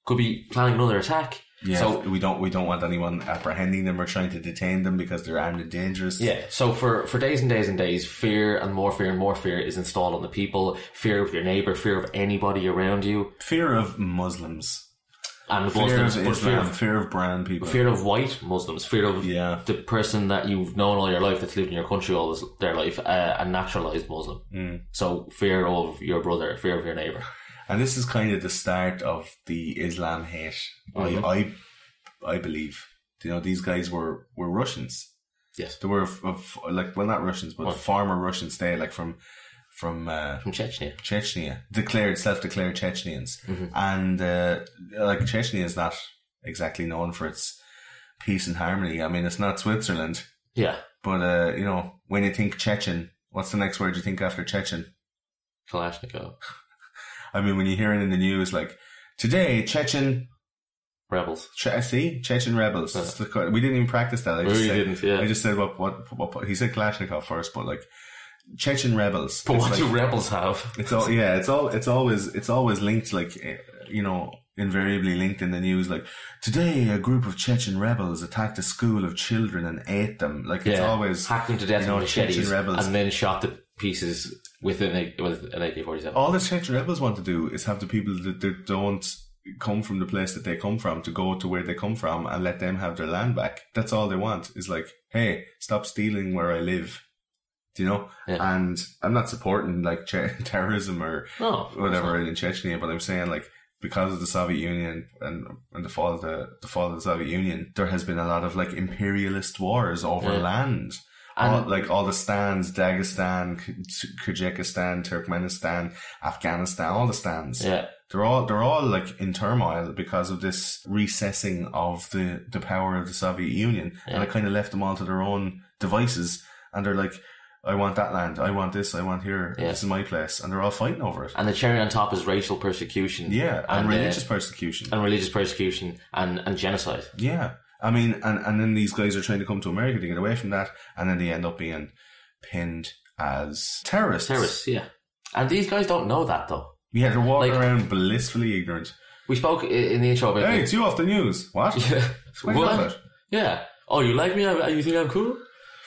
could be planning another attack. Yeah, so we don't we don't want anyone apprehending them or trying to detain them because they're armed and dangerous. Yeah, so for, for days and days and days, fear and more fear and more fear is installed on the people. Fear of your neighbour, fear of anybody around you. Fear of Muslims. And fear Muslims, of but Islam, fear of, fear of brown people. fear of white Muslims, fear of yeah. the person that you've known all your life that's lived in your country all this, their life, uh, a naturalised Muslim. Mm. So fear of your brother, fear of your neighbour. And this is kind of the start of the Islam hate. Mm-hmm. I, I I believe. You know, these guys were, were Russians. Yes. They were, of, of, like, well, not Russians, but what? former Russians, they, like, from, from, uh, from Chechnya. Chechnya. Declared, self-declared Chechnyans. Mm-hmm. And, uh, like, Chechnya is not exactly known for its peace and harmony. I mean, it's not Switzerland. Yeah. But, uh, you know, when you think Chechen, what's the next word you think after Chechen? Kalashnikov. I mean, when you hear it in the news, like, today, Chechen... Rebels. Che- see? Chechen rebels. Yeah. The, we didn't even practice that. I just really said, didn't, yeah. I just said what, what, what, what, he said Kalashnikov first, but like, Chechen rebels. But it's what like, do rebels have? It's all, yeah, it's all, it's always, it's always linked, like, you know, invariably linked in the news, like, today a group of Chechen rebels attacked a school of children and ate them. Like, it's yeah. always, hacked them to death you know, with machetes Chechen rebels. And then shot the pieces with an, with an A K forty-seven. All the Chechen rebels want to do is have the people that, that don't come from the place that they come from to go to where they come from and let them have their land back. That's all they want, is like, hey, stop stealing where I live. Do you know? Yeah. And I'm not supporting like che- terrorism or no, whatever in Chechnya, but I'm saying like, because of the Soviet Union and, and the fall of the, the fall of the Soviet Union, there has been a lot of like imperialist wars over yeah. land. All, like all the stands, Dagestan, Kyrgyzstan, Turkmenistan, Afghanistan, all the stands. Yeah. They're all, they're all like in turmoil because of this recessing of the, the power of the Soviet Union. Yeah. And it kind of left them all to their own devices. And they're like, I want that land. I want this. I want here. Yeah. This is my place. And they're all fighting over it. And the cherry on top is racial persecution. Yeah. And, and religious uh, persecution. And religious persecution and, and genocide. Yeah. I mean, and, and then these guys are trying to come to America to get away from that, and then they end up being pinned as terrorists. Terrorists, yeah. And these guys don't know that, though. Yeah, they're walking like, around blissfully ignorant. We spoke in the intro about... Hey, it's you off the news. What? Yeah. What? What? Yeah. Oh, you like me? You think I'm cool?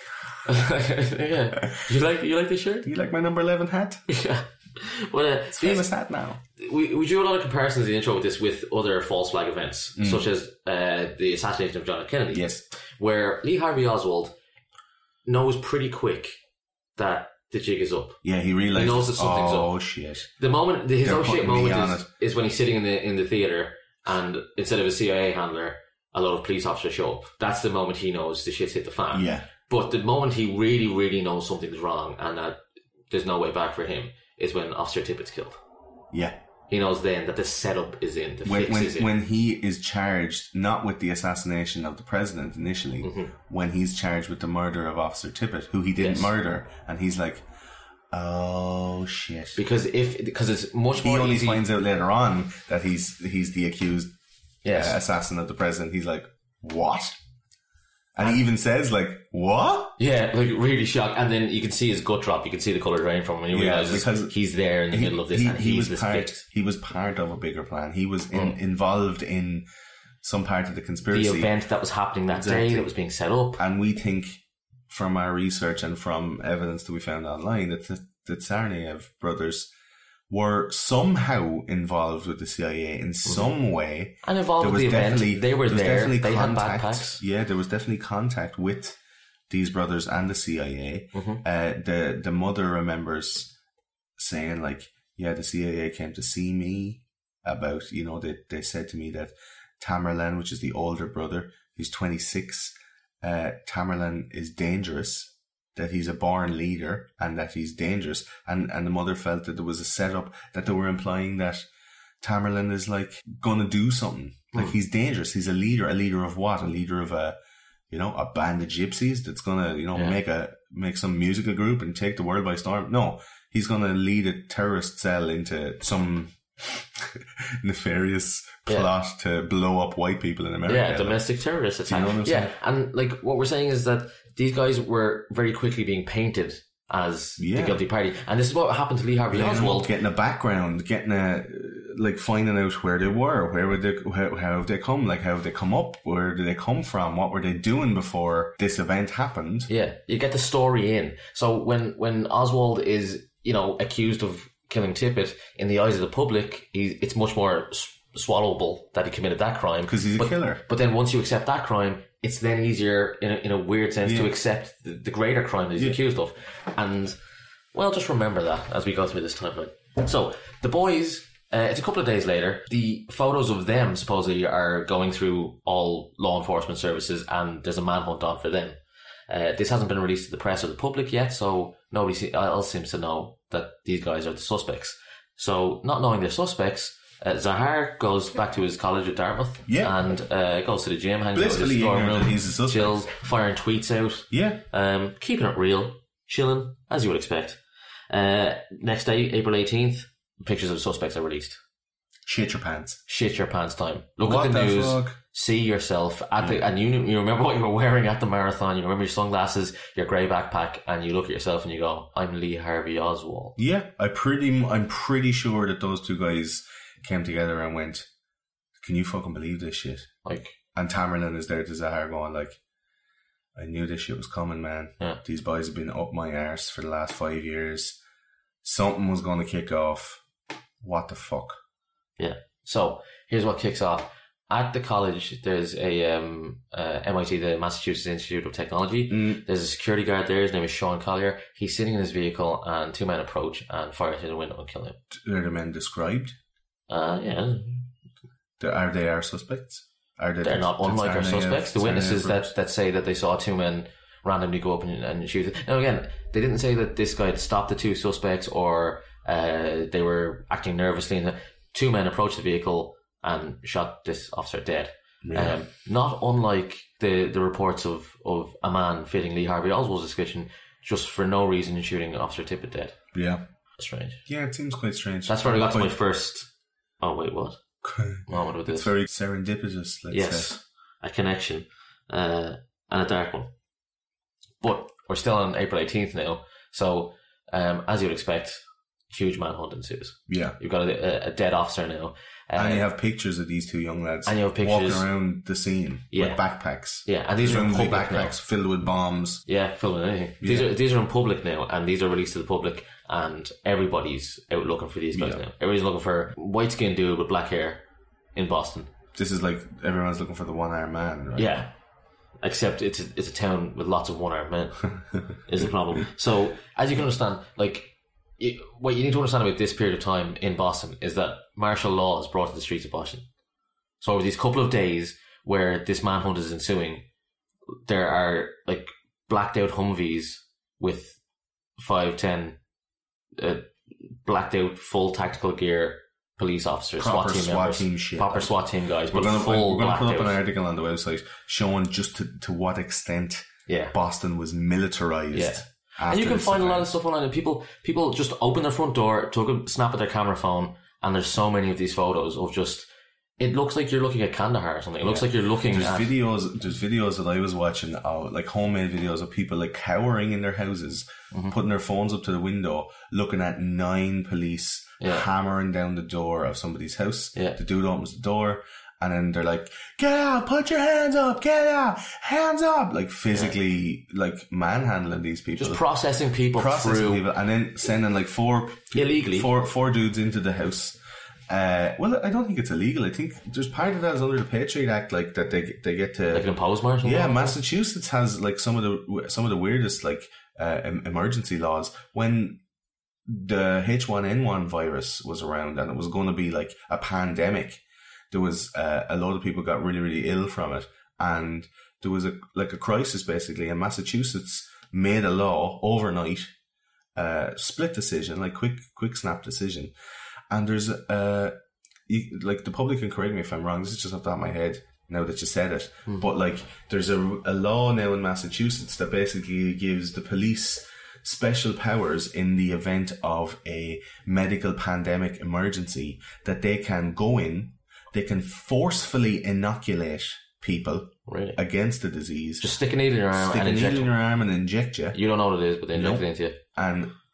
Yeah. You like you like this shirt? You like my number eleven hat? Yeah. Well, uh, it's a famous hat now. We we drew a lot of comparisons in the intro with this with other false flag events, mm. such as uh, the assassination of John F. Kennedy. Yes. Where Lee Harvey Oswald knows pretty quick that the jig is up. Yeah, he realizes. He knows that something's oh, up. Oh shit! The moment, his They're oh shit moment is, it. is when he's sitting in the in the theater, and instead of a C I A handler, a lot of police officers show up. That's the moment he knows the shit's hit the fan. Yeah. But the moment he really, really knows something's wrong and that there's no way back for him is when Officer Tippett's killed. Yeah. He knows then that the setup is in, the when, fix when, is in. When he is charged, not with the assassination of the president initially, mm-hmm. when he's charged with the murder of Officer Tippett, who he didn't yes. murder, and he's like, oh shit. Because if, because it's much more He only easy. finds out later on that he's, he's the accused yes. uh, assassin of the president. He's like, what? And he even says, like, what? Yeah, like, really shocked. And then you can see his gut drop. You can see the colour drain from him. And you yeah, realise because he's there in the he, middle of this. He, and he, he's was this part, fix. he was part of a bigger plan. He was in, mm. involved in some part of the conspiracy. The event that was happening that exactly. day, that was being set up. And we think, from our research and from evidence that we found online, that the, the Tsarnaev brothers were somehow involved with the C I A in some mm-hmm. way. And involved with the event. They were there. there. They contact, had backpacks. Yeah, there was definitely contact with these brothers and the C I A. Mm-hmm. Uh, the, the mother remembers saying, like, yeah, the C I A came to see me about, you know, they, they said to me that Tamerlan, which is the older brother, he's twenty-six, uh, Tamerlan is dangerous, that he's a born leader and that he's dangerous. And, and the mother felt that there was a setup that they were implying that Tamerlan is like going to do something. Like mm. he's dangerous. He's a leader. A leader of what? A leader of a, you know, a band of gypsies that's going to, you know, yeah. make a, make some musical group and take the world by storm. No, he's going to lead a terrorist cell into some nefarious plot yeah. to blow up white people in America. Yeah, domestic terrorist attack. You know what I'm yeah, saying? And like what we're saying is that these guys were very quickly being painted as yeah. the guilty party, and this is what happened to Lee Harvey Oswald. Getting a background, getting a like finding out where they were, where would they, how, how have they come, like how have they come up, where did they come from, what were they doing before this event happened. Yeah, you get the story in. So when, when Oswald is, you know, accused of killing Tippett, in the eyes of the public, he, it's much more s- swallowable that he committed that crime. Because he's a but, killer. But then once you accept that crime, it's then easier, in a, in a weird sense, Yeah. to accept the, the greater crime that he's Yeah. accused of. And, well, just remember that as we go through this timeline. So, the boys... Uh, it's a couple of days later. The photos of them supposedly are going through all law enforcement services, and there's a manhunt on for them. Uh, this hasn't been released to the press or the public yet, so nobody else seems to know that these guys are the suspects. So, not knowing they're suspects, uh, Zahar goes back to his college at Dartmouth, Yeah. and uh, goes to the gym, hangs out in Blissfully the dorm ignorant room, that he's a suspect. chills, firing tweets out, Yeah. um, keeping it real, chilling, as you would expect. Uh, next day, April eighteenth, pictures of the suspects are released. Shit your pants. Shit your pants time. Look What at the the news. fuck? See yourself at the, and you you remember what you were wearing at the marathon. You remember your sunglasses, your grey backpack, and you look at yourself and you go, "I'm Lee Harvey Oswald." Yeah, I pretty, I'm pretty sure that those two guys came together and went, "Can you fucking believe this shit?" Like, And Tamerlan is there to Zahar going like, "I knew this shit was coming, man. Yeah. These boys have been up my arse for the last five years. Something was going to kick off. What the fuck?" yeah. So here's what kicks off. At the college, there's a um, uh, M I T, the Massachusetts Institute of Technology. Mm. There's a security guard there. His name is Sean Collier. He's sitting in his vehicle, and two men approach and fire through the window and kill him. Are the men described? Uh, yeah. Are they our suspects? Are they They're not the- unlike our the suspects. The Tsarnaev witnesses groups? that, that say that they saw two men randomly go up and, and shoot. Now again, they didn't say that this guy had stopped the two suspects or uh, they were acting nervously. And two men approached the vehicle and shot this officer dead. Yeah. Um, not unlike the, the reports of, of a man fitting Lee Harvey Oswald's description, just for no reason shooting Officer Tippett dead. Yeah. Strange. Yeah, it seems quite strange. That's where I got to my Quite- first. Oh wait, what? Moment with It's this. very serendipitous, let's Yes, say. a connection, uh, and a dark one. But we're still on April eighteenth now, so um, as you'd expect, huge manhunt ensues. Yeah. You've got a, a dead officer now. Uh, And you have pictures of these two young lads And you have pictures- walking around the scene Yeah. with backpacks. yeah, and these are in Presumably public now. backpacks filled with bombs. Yeah, filming anything. These Yeah. are these are in public now, and these are released to the public, and everybody's out looking for these guys Yeah. now. Everybody's looking for white skinned dude with black hair in Boston. This is like everyone's looking for the one-armed man, right? Yeah. Except it's a, it's a town with lots of one-armed men is the problem. So, as you can understand, like, it, what you need to understand about this period of time in Boston is that martial law is brought to the streets of Boston. So over these couple of days where this manhunt is ensuing, there are, like, blacked out Humvees with five, ten uh, blacked out full tactical gear police officers, Proper SWAT team SWAT members, team shit. proper SWAT team guys, We're but going full we're gonna blacked put up out. an article on the website showing just to, to what extent Yeah. Boston was militarized. Yeah. after And you can this find a lot event. of stuff online, and people people just open their front door, took a snap at their camera phone, and there's so many of these photos of just. It looks like you're looking at Kandahar or something. It looks like you're looking There's at. videos. There's videos that I was watching, of, like homemade videos of people like cowering in their houses, Mm-hmm. putting their phones up to the window, looking at nine police Yeah. hammering down the door of somebody's house. Yeah. The dude opens the door, and then they're like, "Get out! Put your hands up! Get out! Hands up!" Like physically, like manhandling these people, just processing people processing through people, and then sending like four illegally. four four dudes into the house. Uh, well, I don't think it's illegal. I think there's part of that is under the Patriot Act, like that they they get to Like an imposed martial yeah, law? Massachusetts has like some of the some of the weirdest like uh, em- emergency laws. When the H one N one virus was around and it was going to be like a pandemic, there was uh, a lot of people got really really ill from it, and there was a like a crisis basically. And Massachusetts made a law overnight, uh, split decision, like quick quick snap decision. And there's uh, you, like the public can correct me if I'm wrong. This is just off the top of my head now that you said it. Mm. But like, there's a, a law now in Massachusetts that basically gives the police special powers in the event of a medical pandemic emergency, that they can go in, they can forcefully inoculate people Really? against the disease. Just stick a needle in your arm stick and a inject needle in them. your arm and inject you. You don't know what it is, but they inject Nope. it into you. And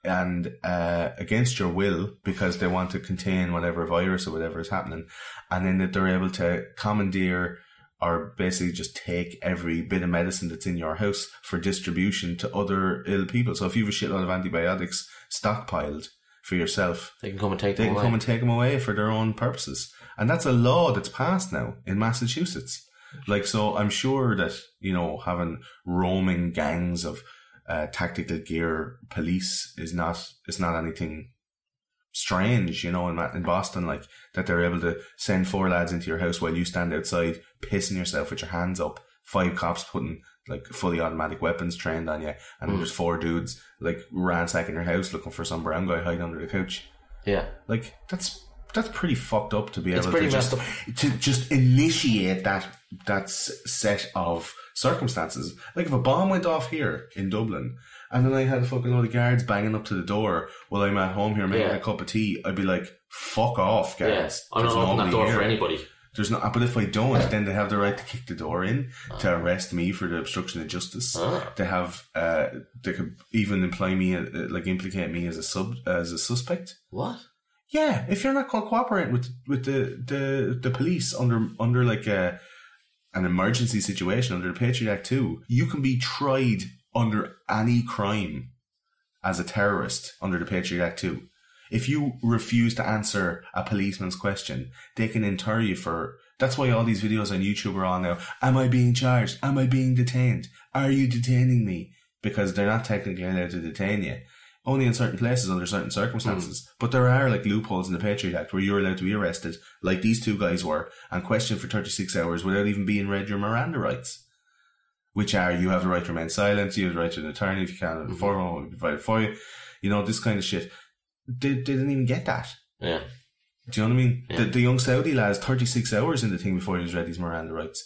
and uh, against your will because they want to contain whatever virus or whatever is happening, and then that they're able to commandeer or basically just take every bit of medicine that's in your house for distribution to other ill people. So if you have a shitload of antibiotics stockpiled for yourself, They can come and take they them can away. come and take them away for their own purposes. And that's a law that's passed now in Massachusetts. Like, so I'm sure that, you know, having roaming gangs of uh, tactical gear police is not, is not anything strange, you know, in, in Boston, like, that they're able to send four lads into your house while you stand outside pissing yourself with your hands up, five cops putting, like, fully automatic weapons trained on you, and then there's four dudes, like, ransacking your house looking for some brown guy hiding under the couch. Yeah. Like, that's that's pretty fucked up to be It's able to pretty just, messed to just initiate that that s- set of circumstances. Like, if a bomb went off here in Dublin, and then I had a fucking load of guards banging up to the door while I'm at home here making Yeah. a cup of tea, I'd be like, fuck off, Yeah. guards. I'm not There's opening that nobody door here. for anybody. There's not, but if I don't, then they have the right to kick the door in to arrest me for the obstruction of justice. Ah. They have, uh, they could even imply me, uh, like implicate me as a sub, as a suspect. What? Yeah, if you're not co- cooperating with with the, the, the police under under like a an emergency situation under the Patriot Act two, you can be tried under any crime as a terrorist under the Patriot Act two. If you refuse to answer a policeman's question, they can inter you for. That's why all these videos on YouTube are all now. Am I being charged? Am I being detained? Are you detaining me? Because they're not technically allowed to detain you. Only in certain places under certain circumstances. Mm. But there are like loopholes in the Patriot Act where you're allowed to be arrested, like these two guys were, and questioned for thirty-six hours without even being read your Miranda rights. Which are, you have the right to remain silent, you have the right to an attorney if you can't inform one, will be provided for you. You know, this kind of shit. They, they didn't even get that. Yeah. Do you know what I mean? Yeah. The, the young Saudi lad is thirty-six hours in the thing before he was read his Miranda rights.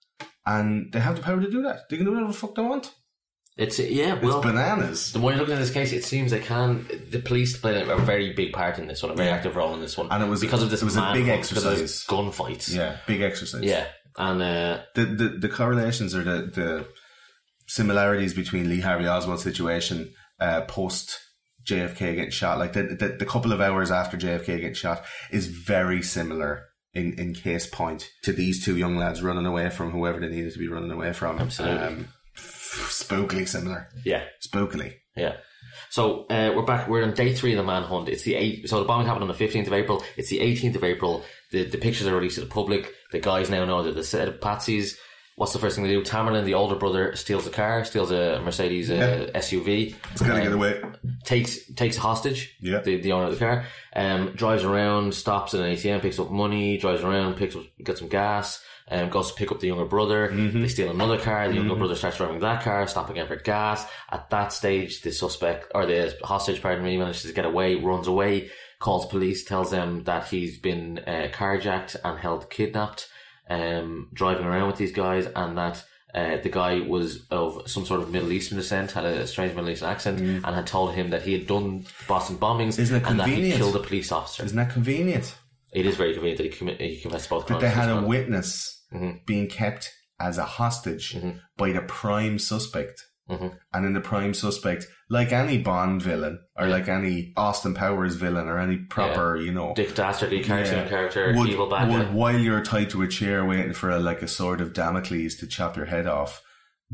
And they have the power to do that. They can do whatever the fuck they want. It's, yeah, well. It's bananas. The more you look at this case, it seems they can. The police play a very big part in this one, a very Yeah. active role in this one, And it was because of this. it was a big manhunt, because of exercise. this gunfights. Yeah, big exercise. Yeah, and uh, The, the the correlations or the, the similarities between Lee Harvey Oswald's situation uh, post J F K getting shot, like the, the the couple of hours after J F K getting shot, is very similar in, in case point to these two young lads running away from whoever they needed to be running away from. Absolutely. Um, spookily similar. yeah, Spookily. yeah. So uh, we're back. We're on day three of the manhunt. It's the eight. So the bombing happened on the fifteenth of April. It's the eighteenth of April. The the pictures are released to the public. The guys now know that the set of patsies. What's the first thing they do? Tamerlan, the older brother, steals a car, steals a Mercedes uh, Yeah. S U V. It's got to um, get away. Takes takes a hostage. Yeah. The, the owner of the car. Um, drives around, stops at an A T M, picks up money, drives around, picks up, gets some gas, um, goes to pick up the younger brother. Mm-hmm. They steal another car. The younger brother starts driving that car, stop again for gas. At that stage, the suspect, or the hostage, pardon me, manages to get away, runs away, calls police, tells them that he's been uh, carjacked and held kidnapped, um, driving around with these guys, and that Uh, the guy was of some sort of Middle Eastern descent, had a strange Middle Eastern accent, Mm. and had told him that he had done Boston bombings Isn't it and that he convenient? killed a police officer. Isn't that convenient? It is very convenient that he, commi- he confessed both That crimes. they had as a well. witness Mhm. being kept as a hostage Mhm. by the prime suspect. Mhm. And then the prime suspect, like any Bond villain, or like any Austin Powers villain, or any proper, you know, Dick Dastardly cartoon yeah, character, would, evil bad would, guy. while you're tied to a chair waiting for a, like a sword of Damocles to chop your head off,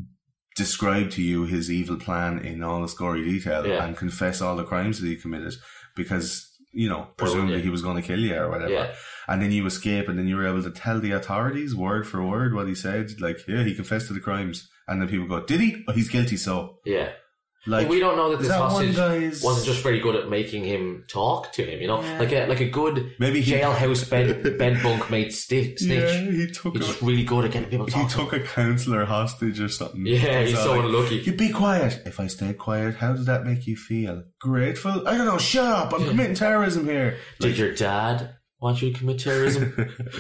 describe to you his evil plan in all its gory detail, Yeah. and confess all the crimes that he committed, because, you know, presumably yeah. he was going to kill you or whatever. Yeah. And then you escape, and then you were able to tell the authorities word for word what he said. Like, yeah, he confessed to the crimes. And then people go, did he? Oh, he's guilty, so. Yeah. Like, But we don't know that is this that one hostage guy's- wasn't just very good at making him talk to him, you know? Like a like a good Maybe he- jailhouse bed, bed bunk mate sti- snitch. Yeah, he took He's a- just really good at getting people He talking. took a counsellor hostage or something. Yeah, he's so like, unlucky. You be quiet. If I stayed quiet, how does that make you feel? Grateful? I don't know, shut up. I'm committing terrorism here. Did your dad want you to commit terrorism?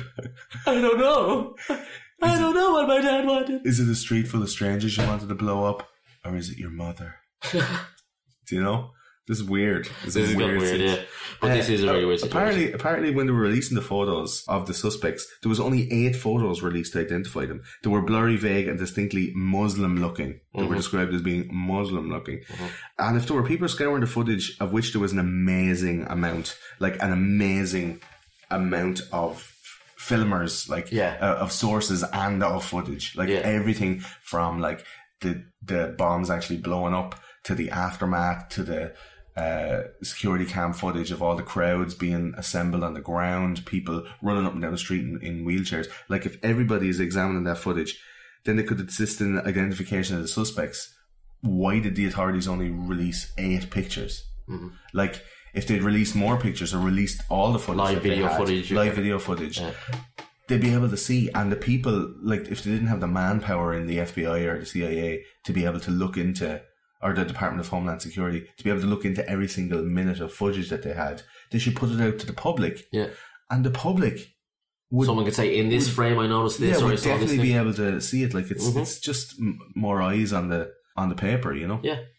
I don't know. I don't know what my dad wanted. Is it a street full of strangers you wanted to blow up? Or is it your mother? Do you know? This is weird. This, This is weird, weird yeah. But uh, this is a very weird situation. Apparently, apparently, when they were releasing the photos of the suspects, there was only eight photos released to identify them. They were blurry, vague, and distinctly Muslim-looking. They mm-hmm. were described as being Muslim-looking. Mm-hmm. And if there were people scouring the footage, of which there was an amazing amount, like an amazing amount of filmers, like yeah. uh, of sources and of footage, like yeah. everything from like the the bombs actually blowing up to the aftermath to the uh, security cam footage of all the crowds being assembled on the ground, people running up and down the street in, in wheelchairs. Like if everybody is examining that footage, then they could assist in identification of the suspects. Why did the authorities only release eight pictures? Mm-hmm. Like if they'd released more pictures or released all the footage, live video had, footage, live video footage, yeah. they'd be able to see. And the people, like if they didn't have the manpower in the F B I or the C I A to be able to look into, or the Department of Homeland Security, to be able to look into every single minute of footage that they had, they should put it out to the public. Yeah. And the public would... Someone could say, in this would, frame I noticed this, yeah, or would I saw definitely this be able to see it. Like, it's mm-hmm. it's just m- more eyes on the on the paper, you know? Yeah.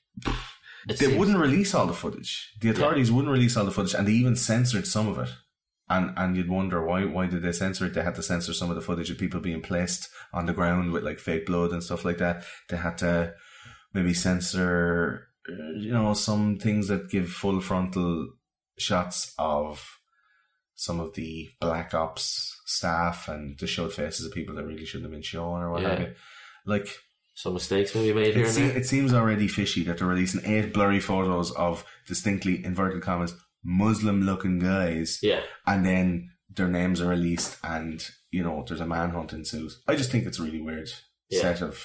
It they seems... wouldn't release all the footage. The authorities yeah. wouldn't release all the footage, and they even censored some of it. And and you'd wonder, why why did they censor it? They had to censor some of the footage of people being placed on the ground with, like, fake blood and stuff like that. They had to maybe censor... you know, some things that give full frontal shots of some of the Black Ops staff and to show faces of people that really shouldn't have been shown or what have you. Like, some mistakes maybe made here it, and se- there. It seems already fishy that they're releasing eight blurry photos of distinctly, inverted commas, Muslim-looking guys. Yeah. And then their names are released and, you know, there's a manhunt ensues. I just think it's a really weird yeah. set of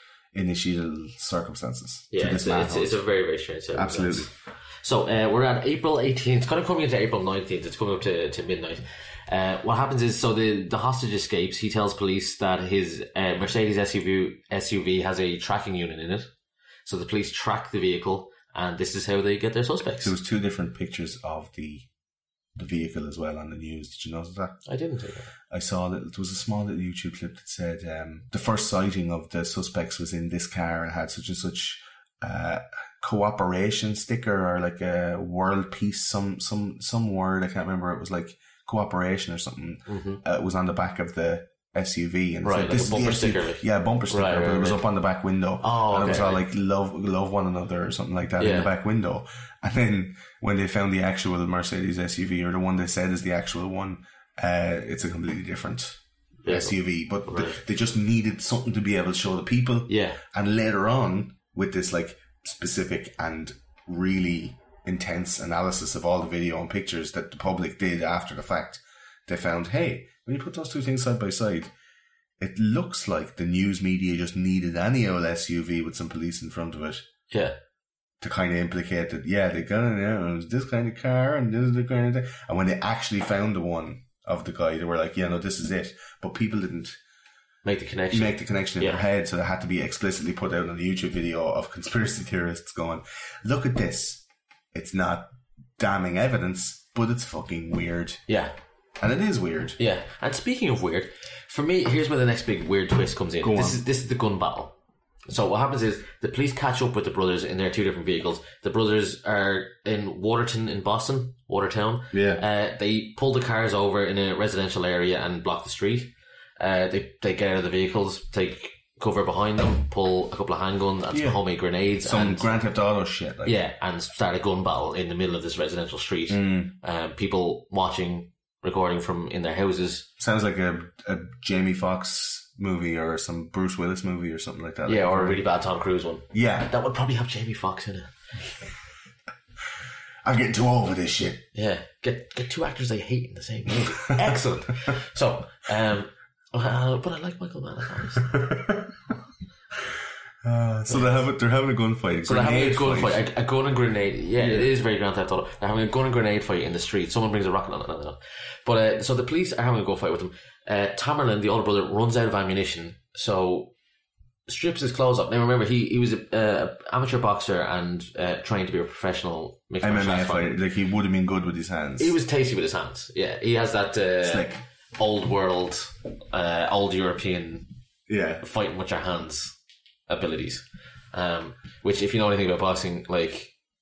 initial circumstances. Yeah, to this it's, it's, it's a very, very strange circumstance. Absolutely. So uh, we're at April eighteenth. It's kind of coming into April nineteenth. It's coming up to, to midnight. Uh, what happens is, so the, the hostage escapes. He tells police that his uh, Mercedes S U V S U V has a tracking unit in it. So the police track the vehicle, and this is how they get their suspects. There was two different pictures of the the vehicle as well on the news. Did you notice that? I didn't see that. I saw that there was a small little YouTube clip that said um, the first sighting of the suspects was in this car and had such and such uh, cooperation sticker or like a world peace, some some some word, I can't remember. It was like cooperation or something. Mm-hmm. Uh, it was on the back of the S U V, and right, like, like this a bumper is the sticker. Yeah, bumper sticker, right, right, but it was right. up on the back window. Oh, and okay, it was all right. like love, love one another or something like that yeah. in the back window. And then when they found the actual Mercedes S U V, or the one they said is the actual one, uh, it's a completely different yeah. S U V. But right. they, they just needed something to be able to show the people. Yeah. And later on, with this like specific and really intense analysis of all the video and pictures that the public did after the fact, they found, hey, when you put those two things side by side, it looks like the news media just needed any old S U V with some police in front of it. Yeah. To kind of implicate that, yeah, they got it, yeah, it was this kind of car and this is the kind of thing. And when they actually found the one of the guy, they were like, yeah, no, this is it. But people didn't make the connection. Make the connection in yeah. their head, so they had to be explicitly put out on the YouTube video of conspiracy theorists going, look at this. It's not damning evidence, but it's fucking weird. Yeah. And it is weird. Yeah. And speaking of weird, for me, here's where the next big weird twist comes in. Go this on. is this is the gun battle. So what happens is the police catch up with the brothers in their two different vehicles. The brothers are in Watertown in Boston, Watertown. Yeah. Uh, they pull the cars over in a residential area and block the street. Uh, they they get out of the vehicles, take cover behind them, pull a couple of handguns and yeah. some homemade grenades. Some and, Grand Theft Auto shit. Like. Yeah, and start a gun battle in the middle of this residential street. Mm. Um, people watching, recording from in their houses. Sounds like a, a Jamie Foxx movie or some Bruce Willis movie or something like that. Yeah, like or a really bad Tom Cruise one. Yeah. That would probably have Jamie Foxx in it. I'm getting too old for this shit. Yeah, get get two actors I hate in the same movie. Excellent. So, um, uh, but I like Michael Mann. Uh, so they're having they're having a gunfight. So they're having a gunfight, a, a gun and grenade. Yeah, yeah, it is very Grand Theft Auto. They're having a gun and grenade fight in the street. Someone brings a rocket on it. No, no, no. But uh, so the police are having a gunfight with them. Uh, Tamerlan, the older brother, runs out of ammunition, so strips his clothes up. Now remember, he he was a uh, amateur boxer and uh, trained to be a professional mixed M M A martial arts fighter. Like he would have been good with his hands. He was tasty with his hands. Yeah, he has that uh, slick, old world, uh, old European, yeah, fighting with your hands abilities. Um, which, if you know anything about boxing, like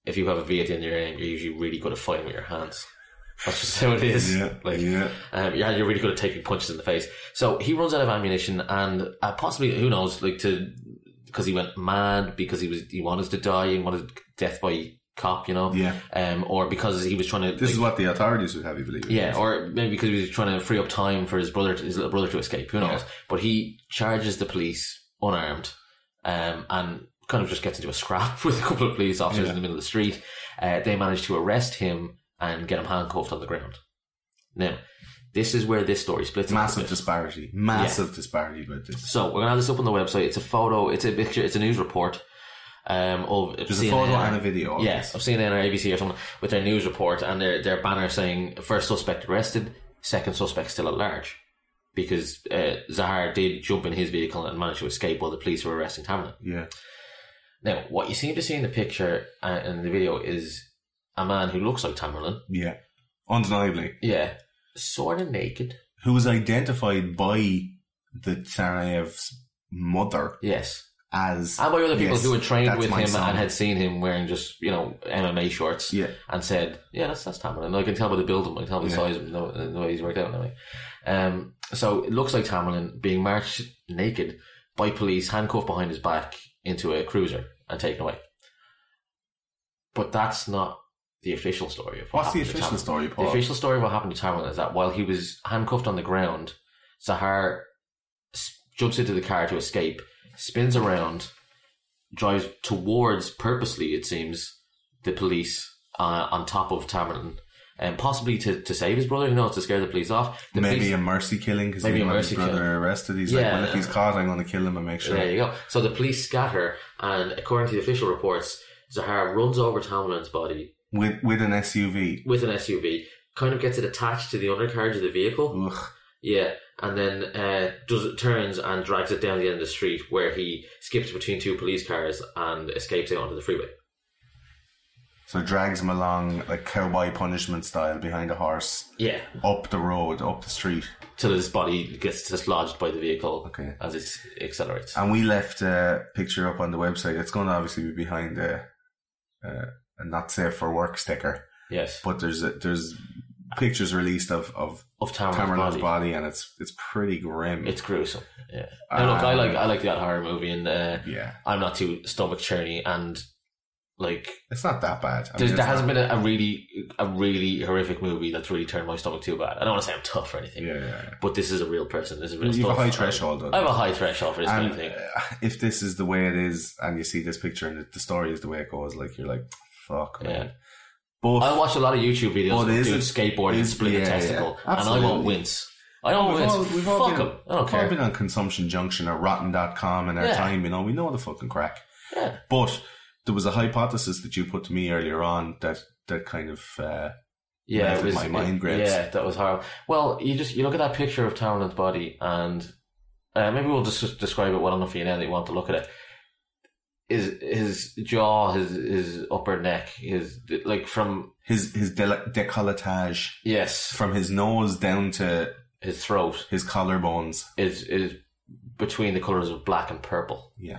if you have a V at the end of your name, you're usually really good at fighting with your hands. That's just how it is. Yeah, like, yeah. Um, yeah, you're really good at taking punches in the face. So he runs out of ammunition, and uh, possibly, who knows, like to because he went mad, because he was he wanted to die and wanted death by cop, you know, yeah, um, or because he was trying to. This like, is what the authorities would have you believe. Yeah, or maybe because he was trying to free up time for his brother, to, his little brother, to escape. Who knows? Yeah. But he charges the police unarmed, um, and kind of just gets into a scrap with a couple of police officers yeah. in the middle of the street. Uh, they manage to arrest him and get him handcuffed on the ground. Now, this is where this story splits. Massive disparity. Massive yeah. disparity about this. So we're gonna have this up on the website. It's a photo. It's a picture. It's a news report. Um, of There's C N N, a photo and a video. Yes, of C N N or A B C or something with their news report and their their banner saying first suspect arrested, second suspect still at large, because uh, Zahar did jump in his vehicle and managed to escape while the police were arresting Tamerlan. Yeah. Now, what you seem to see in the picture and uh, in the video is a man who looks like Tamerlan. Yeah. Undeniably. Yeah. Sort of naked. Who was identified by the Tsarnaev's mother. Yes. As and by other people yes, who had trained with him son. and had seen him wearing just, you know, M M A shorts. Yeah. And said, yeah, that's that's Tamerlan. And I can tell by the build of him, I can tell by the yeah. size of him, the, the way he's worked out anyway. Um, so it looks like Tamerlan being marched naked by police, handcuffed behind his back into a cruiser and taken away. But that's not the official story of what What's the happened to official Tamerlan. story, Paul? The official story of what happened to Tamerlan is that while he was handcuffed on the ground, Zahar jumps into the car to escape, spins around, drives towards, purposely it seems, the police uh, on top of Tamerlan, and um, possibly to, to save his brother, you know, to scare the police off. The maybe police, a mercy killing, because maybe he a had his mercy brother killing. arrested. He's Yeah. like, well, if he's caught, I'm going to kill him and make sure. There you go. So the police scatter, and according to the official reports, Zahar runs over Tamerlan's body With with an S U V. with an S U V, kind of gets it attached to the undercarriage of the vehicle. Ugh. Yeah, and then uh, does it turns and drags it down the end of the street, where he skips between two police cars and escapes out onto the freeway. So drags him along like cowboy punishment style behind a horse. Yeah, Up the road, up the street. till his body gets dislodged by the vehicle Okay. as it accelerates. And we left a picture up on the website. It's going to obviously be behind a, a, a not safe for work sticker. Yes, But there's a, there's pictures released of, of of Tamerlan's Tamerlan's body. body, and it's it's pretty grim. It's gruesome. Yeah. Now look, I Um, like I like that horror movie, and uh, yeah. I'm not too stomach churny, and like It's not that bad. I there's, mean, there it's hasn't not- been a, a really a really horrific movie that's really turned my stomach too bad. I don't want to say I'm tough or anything, Yeah, yeah, yeah. but this is a real person. This is real You have stuff. a high threshold, though. I have a high threshold for this kind And of thing. uh, if this is the way it is, and you see this picture and the, the story is the way it goes, like you're like, fuck, man. Yeah. But I watch a lot of YouTube videos But of is dudes it- skateboarding and is- splitting yeah, a testicle, yeah. and I won't Absolutely. wince. I don't we've wince. all, we've all Fuck been, them. I don't we've all care. been on Consumption Junction or Rotten dot com in our Yeah. time, you know, we know the fucking crack. Yeah. But there was a hypothesis that you put to me earlier on that, that kind of, uh, Yeah, Messed it with was my mind it- grips. Yeah, that was horrible. Well, you just you look at that picture of Tamerlan's body, and uh, maybe we'll just describe it well enough for you now that you want to look at it. His his jaw, his his upper neck, his like from his, his de- decolletage yes, from his nose down to his throat his collarbones. is is between the colours of black and purple. Yeah.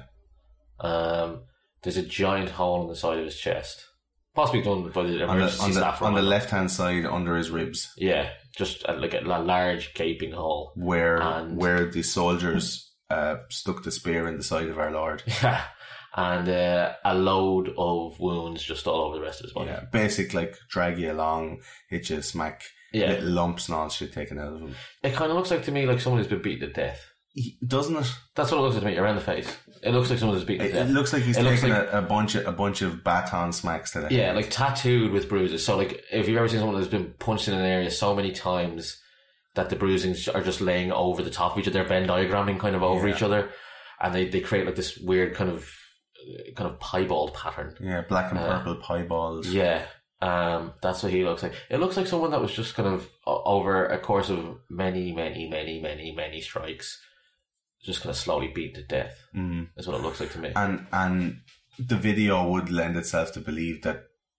Um, there's a giant hole in the side of his chest, possibly done by the On the, emergency on the, staff. on the or- left hand side under his ribs, yeah, just uh, like a, a large gaping hole. where And- where the soldiers uh, stuck the spear in the side of our Lord. Yeah, and uh, a load of wounds just all over the rest of his body. Yeah, basic like drag you along, hit you, smack, Yeah. little lumps and all shit taken out of him. It kind of looks like to me like someone who's been beaten to death. He, doesn't it? That's what it looks like to me, around the face. It looks like someone who's beaten It, to it death. looks like he's It looks taken like- a, a bunch of a bunch of baton smacks to the Yeah, head. like tattooed with bruises. So like if you've ever seen someone that's been punched in an area so many times that the bruisings are just laying over the top of each other, they're Venn diagramming kind of over Yeah. each other, and they, they create like this weird kind of kind of piebald pattern. yeah, black and Uh, purple pieballs. Yeah, um, that's what he looks like. It looks like someone that was just kind of o- over a course of many, many, many, many, many strikes, just kind of slowly beaten to death. Mm. Is what it looks like to me. And and the video would lend itself to believe that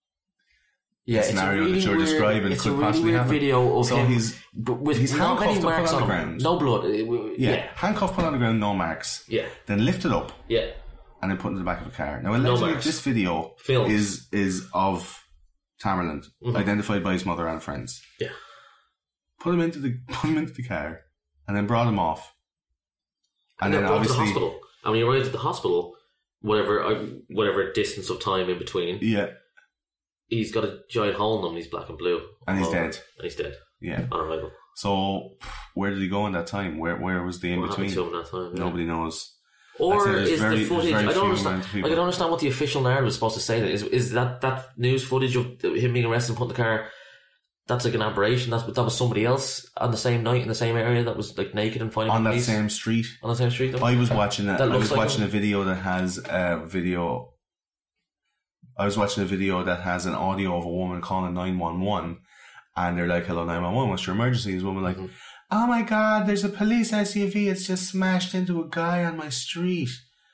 yeah, the scenario that you're weird, describing it's could a really possibly weird happen. video of So him, he's but with he's not many handcuffed up marks on on the him, ground. no blood. It- it- yeah, yeah, handcuffed, put on the ground, no marks. yeah, Then lifted up yeah. and then put in the back of a car. Now, allegedly, marks. this video Filmed. is is of Tamerlan, Mhm. identified by his mother and friends. Yeah. Put him into the put him into the car, and then brought him off. And, And, then then brought to the obviously, hospital. And when he arrived at the hospital, whatever uh, whatever distance of time in between, yeah, he's got a giant hole in him. And he's black and blue, and he's Oh, dead. And he's dead Yeah. on arrival. So, where did he go in that time? Where where was the in What happened between? to him that time? Yeah. Nobody knows. I'd Or say there's is very- the there's footage? very I few don't understand. amount of people. Like I don't understand what the official narrative is supposed to say. That is is that that news footage of him being arrested and put in the car? That's like an aberration. That's that was somebody else on the same night in the same area that was like naked and fighting On that police same street. on the same street. though? I was watching a, That I looks was like watching him. a video that has a video. I was watching a video that has an audio of a woman calling nine one one, and they're like, "Hello, nine one one. What's your emergency?" This woman like, Mhm. "Oh my God, there's a police S U V. It's just smashed into a guy on my street.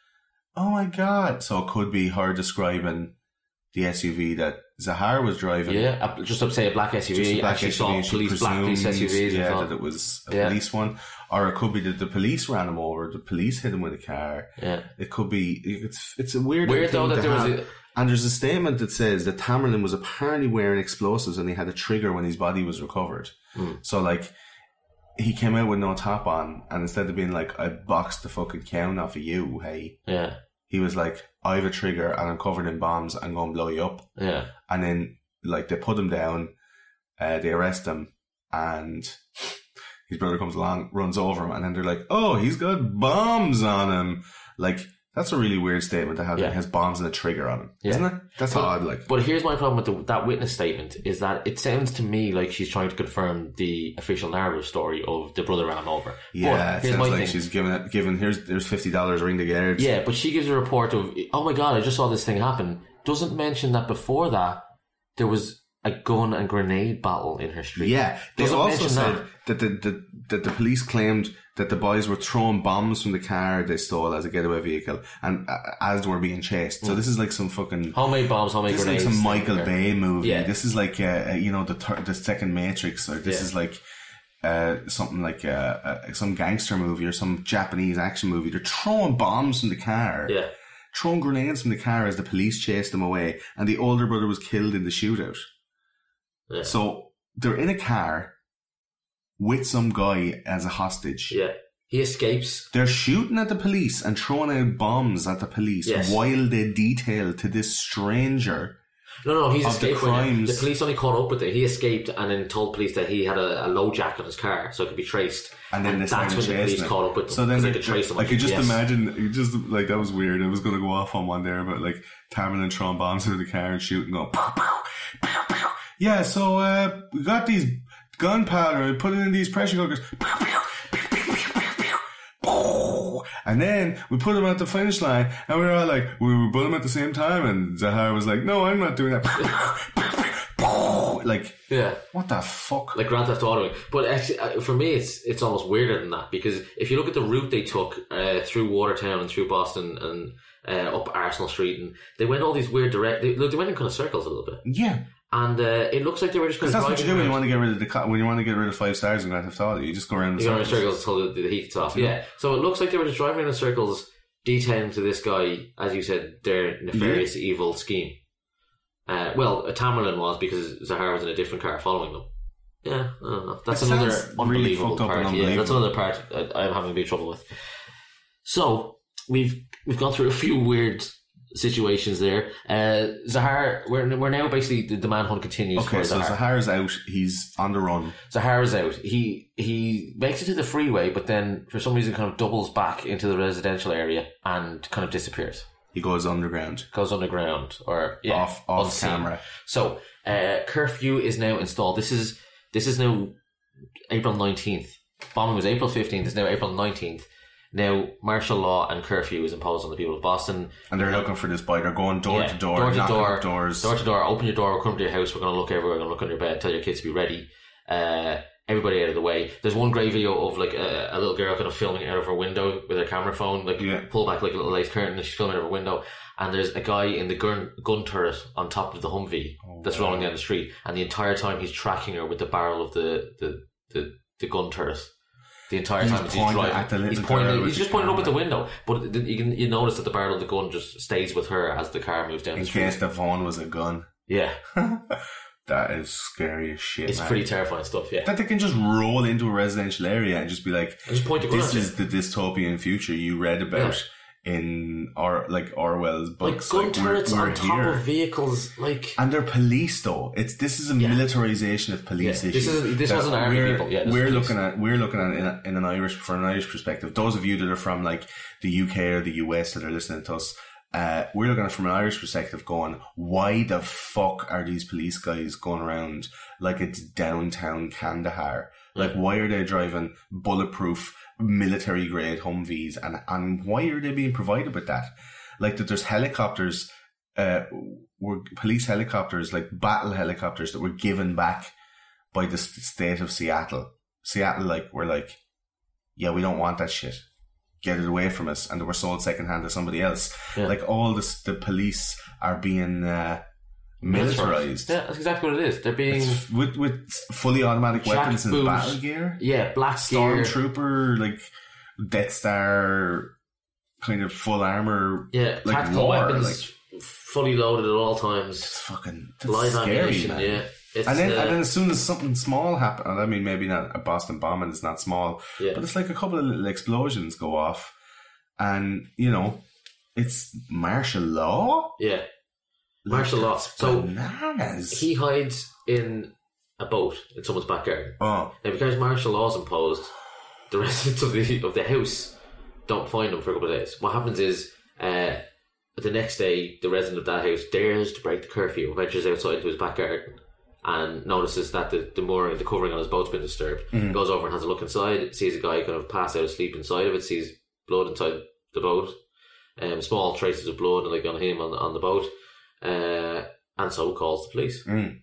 Oh my God!" So it could be her describing the S U V that Zahar was driving. Yeah, a- just up say a black S U V. Just a black actually S U V, saw and she police, black police S U presumed, Vs. and yeah, thought- that it was a Yeah. police one, or it could be that the police ran him over. The police hit him with a car. yeah. It could be. It's it's a weird. Weird thing though that to there was have. a, And there's a statement that says that Tamerlan was apparently wearing explosives and he had a trigger when his body was recovered. Mm. So like, he came out with no top on, and instead of being like, "I boxed the fucking count off of you," hey, yeah, he was like, "I have a trigger and I'm covered in bombs. I'm going to blow you up." yeah. And then like they put him down, uh, they arrest him, and his brother comes along, runs over him, and then they're like, "Oh, he's got bombs on him." Like, that's a really weird statement to have. Yeah. That he has bombs and a trigger on him, Yeah. isn't it? That's But- odd. Like, But here's my problem with the, that witness statement is that it sounds to me like she's trying to confirm the official narrative story of the brother ran him over. yeah, But it here's sounds my like thing. she's giving it. Given here's there's fifty dollars. Ring the guards. Yeah, but she gives a report of, oh my God, I just saw this thing happen. Doesn't mention that before that there was a gun and grenade battle in her street. Yeah, they Doesn't also mention said that. that the, the that the police claimed that the boys were throwing bombs from the car they stole as a getaway vehicle, and uh, as they were being chased. So this is like some fucking Homemade bombs, homemade this is like grenades. some Michael Yeah. Bay movie. Yeah. This is like uh, uh, you know the thir- the second Matrix, or this Yeah. is like uh, something like uh, uh, some gangster movie or some Japanese action movie. They're throwing bombs from the car. Yeah. Throwing grenades from the car as the police chased them away, and the older brother was killed in the shootout. Yeah. So they're in a car with some guy as a hostage. Yeah. He escapes. They're shooting at the police and throwing out bombs at the police Yes. while they detail to this stranger. No, no, he's Of the escaped. when crimes. The police only caught up with it. He escaped and then told police that he had a, a low jack on his car so it could be traced. And then they that's started when the police chasing him. caught up with them. So then 'cause they, they could trace them. I could just Yes. imagine, you just like that was weird. I was going to go off on one there about like Tamerlan throwing bombs into the car and shooting, going, pow, pow, pow, pow. Yeah, so uh, we got these gunpowder, we put it in these pressure cookers. Pow, pow, pow, pow, pow, pow, pow. And then we put them at the finish line, and we were all like, we we put them at the same time, and Zahar was like, "No, I'm not doing that." Pow, pow, pow, pow. Like, Yeah. what the fuck? Like Grand Theft Auto. But actually, uh, for me, it's it's almost weirder than that because if you look at the route they took uh, through Watertown and through Boston and uh, up Arsenal Street, and they went all these weird direct. They, look, they went in kind of circles a little bit, Yeah. and uh, it looks like they were just kind Because of that's what you driving do when you around. want to get rid of the co- when you want to get rid of five stars in Grand Theft Auto. You just go around the You go around in circles. circles until the, the heat's off. Yeah. So it looks like they were just driving in circles, detailing to this guy, as you said, their nefarious evil scheme. Uh, well, a Tamerlan was because Zahar was in a different car following them. Yeah, I don't know. That's It another sounds really unbelievable fucked up part. and Yeah, that's unbelievable. another part uh, I'm having a bit of trouble with. So we've we've gone through a few weird situations there. Uh, Zahar, we're we're now basically the, the manhunt continues Okay, for so Zahar. Zahar's out. He's on the run. Zahar is out. He he makes it to the freeway, but then for some reason kind of doubles back into the residential area and kind of disappears. He goes underground. Goes underground or yeah, Off- off unseen. camera. So uh, curfew is now installed. This is this is now April nineteenth. Bombing was April fifteenth. It's now April nineteenth. Now martial law and curfew is imposed on the people of Boston. And they're looking for this boy. They're going door Yeah, to door, door to knocking door, up doors. Door to door, open your door, we're coming to your house, we're going to look everywhere, we're going to look under your bed, tell your kids to be ready. Uh, everybody out of the way. There's one great video of like a, a little girl kind of filming out of her window with her camera phone, like Yeah. pull back like a little lace curtain and she's filming out of her window. And there's a guy in the gun, gun turret on top of the Humvee that's rolling down the street. And the entire time he's tracking her with the barrel of the, the, the, the gun turret. the entire He's time as he's pointing driving. at the little he's pointing. girl with He's the just pointing up at the camera. window, but th- you can you notice that the barrel of the gun just stays with her as the car moves down In the street. case the phone was a gun. Yeah, That is scary as shit, it's man. pretty terrifying stuff. Yeah, That they can just roll into a residential area and just be like, And just point the gun this at you. is the dystopian future you read about in or like Orwell's like books. gun Like, we're- turrets we're on top here. of vehicles. Like And they're police, though. It's this is a Yeah. militarization of police Yeah, issues. this is- this that wasn't army we're, people. Yeah, this we're is police. looking at we're looking at in, a, in an Irish for an Irish perspective. Those of you that are from like the U K or the U S that are listening to us, uh, we're looking at it from an Irish perspective, going, why the fuck are these police guys going around like it's downtown Kandahar? Like, why are they driving bulletproof military grade Humvees, and and why are they being provided with that? Like that, there's helicopters, uh, were police helicopters, like battle helicopters that were given back by the st- state of Seattle. Seattle, like, were like, yeah, we don't want that shit. Get it away from us, and they were sold secondhand to somebody else. Yeah. Like all this, the police are being uh, militarized. Yeah, that's exactly what it is. They're being It's with with fully automatic Jack weapons and boots. battle gear. yeah black gear. Stormtrooper, like Death Star, kind of full armor. Yeah, like tactical war, weapons, like fully loaded at all times. it's fucking that's Live scary, ammunition, man. yeah. It's, And then, uh, and then as soon as something small happens, I mean, maybe not a Boston bombing is not small, Yeah. but it's like a couple of little explosions go off, and you know, it's martial law. yeah, martial law. That's So bananas. he hides in a boat in someone's backyard. oh, Now, because martial law is imposed, the residents of the of the house don't find him for a couple of days. What happens is, uh, the next day, the resident of that house dares to break the curfew, ventures outside into his back garden, and notices that the the mooring, the covering on his boat's been disturbed. Mm-hmm. Goes over and has a look inside, sees a guy kind of pass out asleep inside of it, sees blood inside the boat, um, small traces of blood like on him on on the boat, uh, and so calls the police. Mm.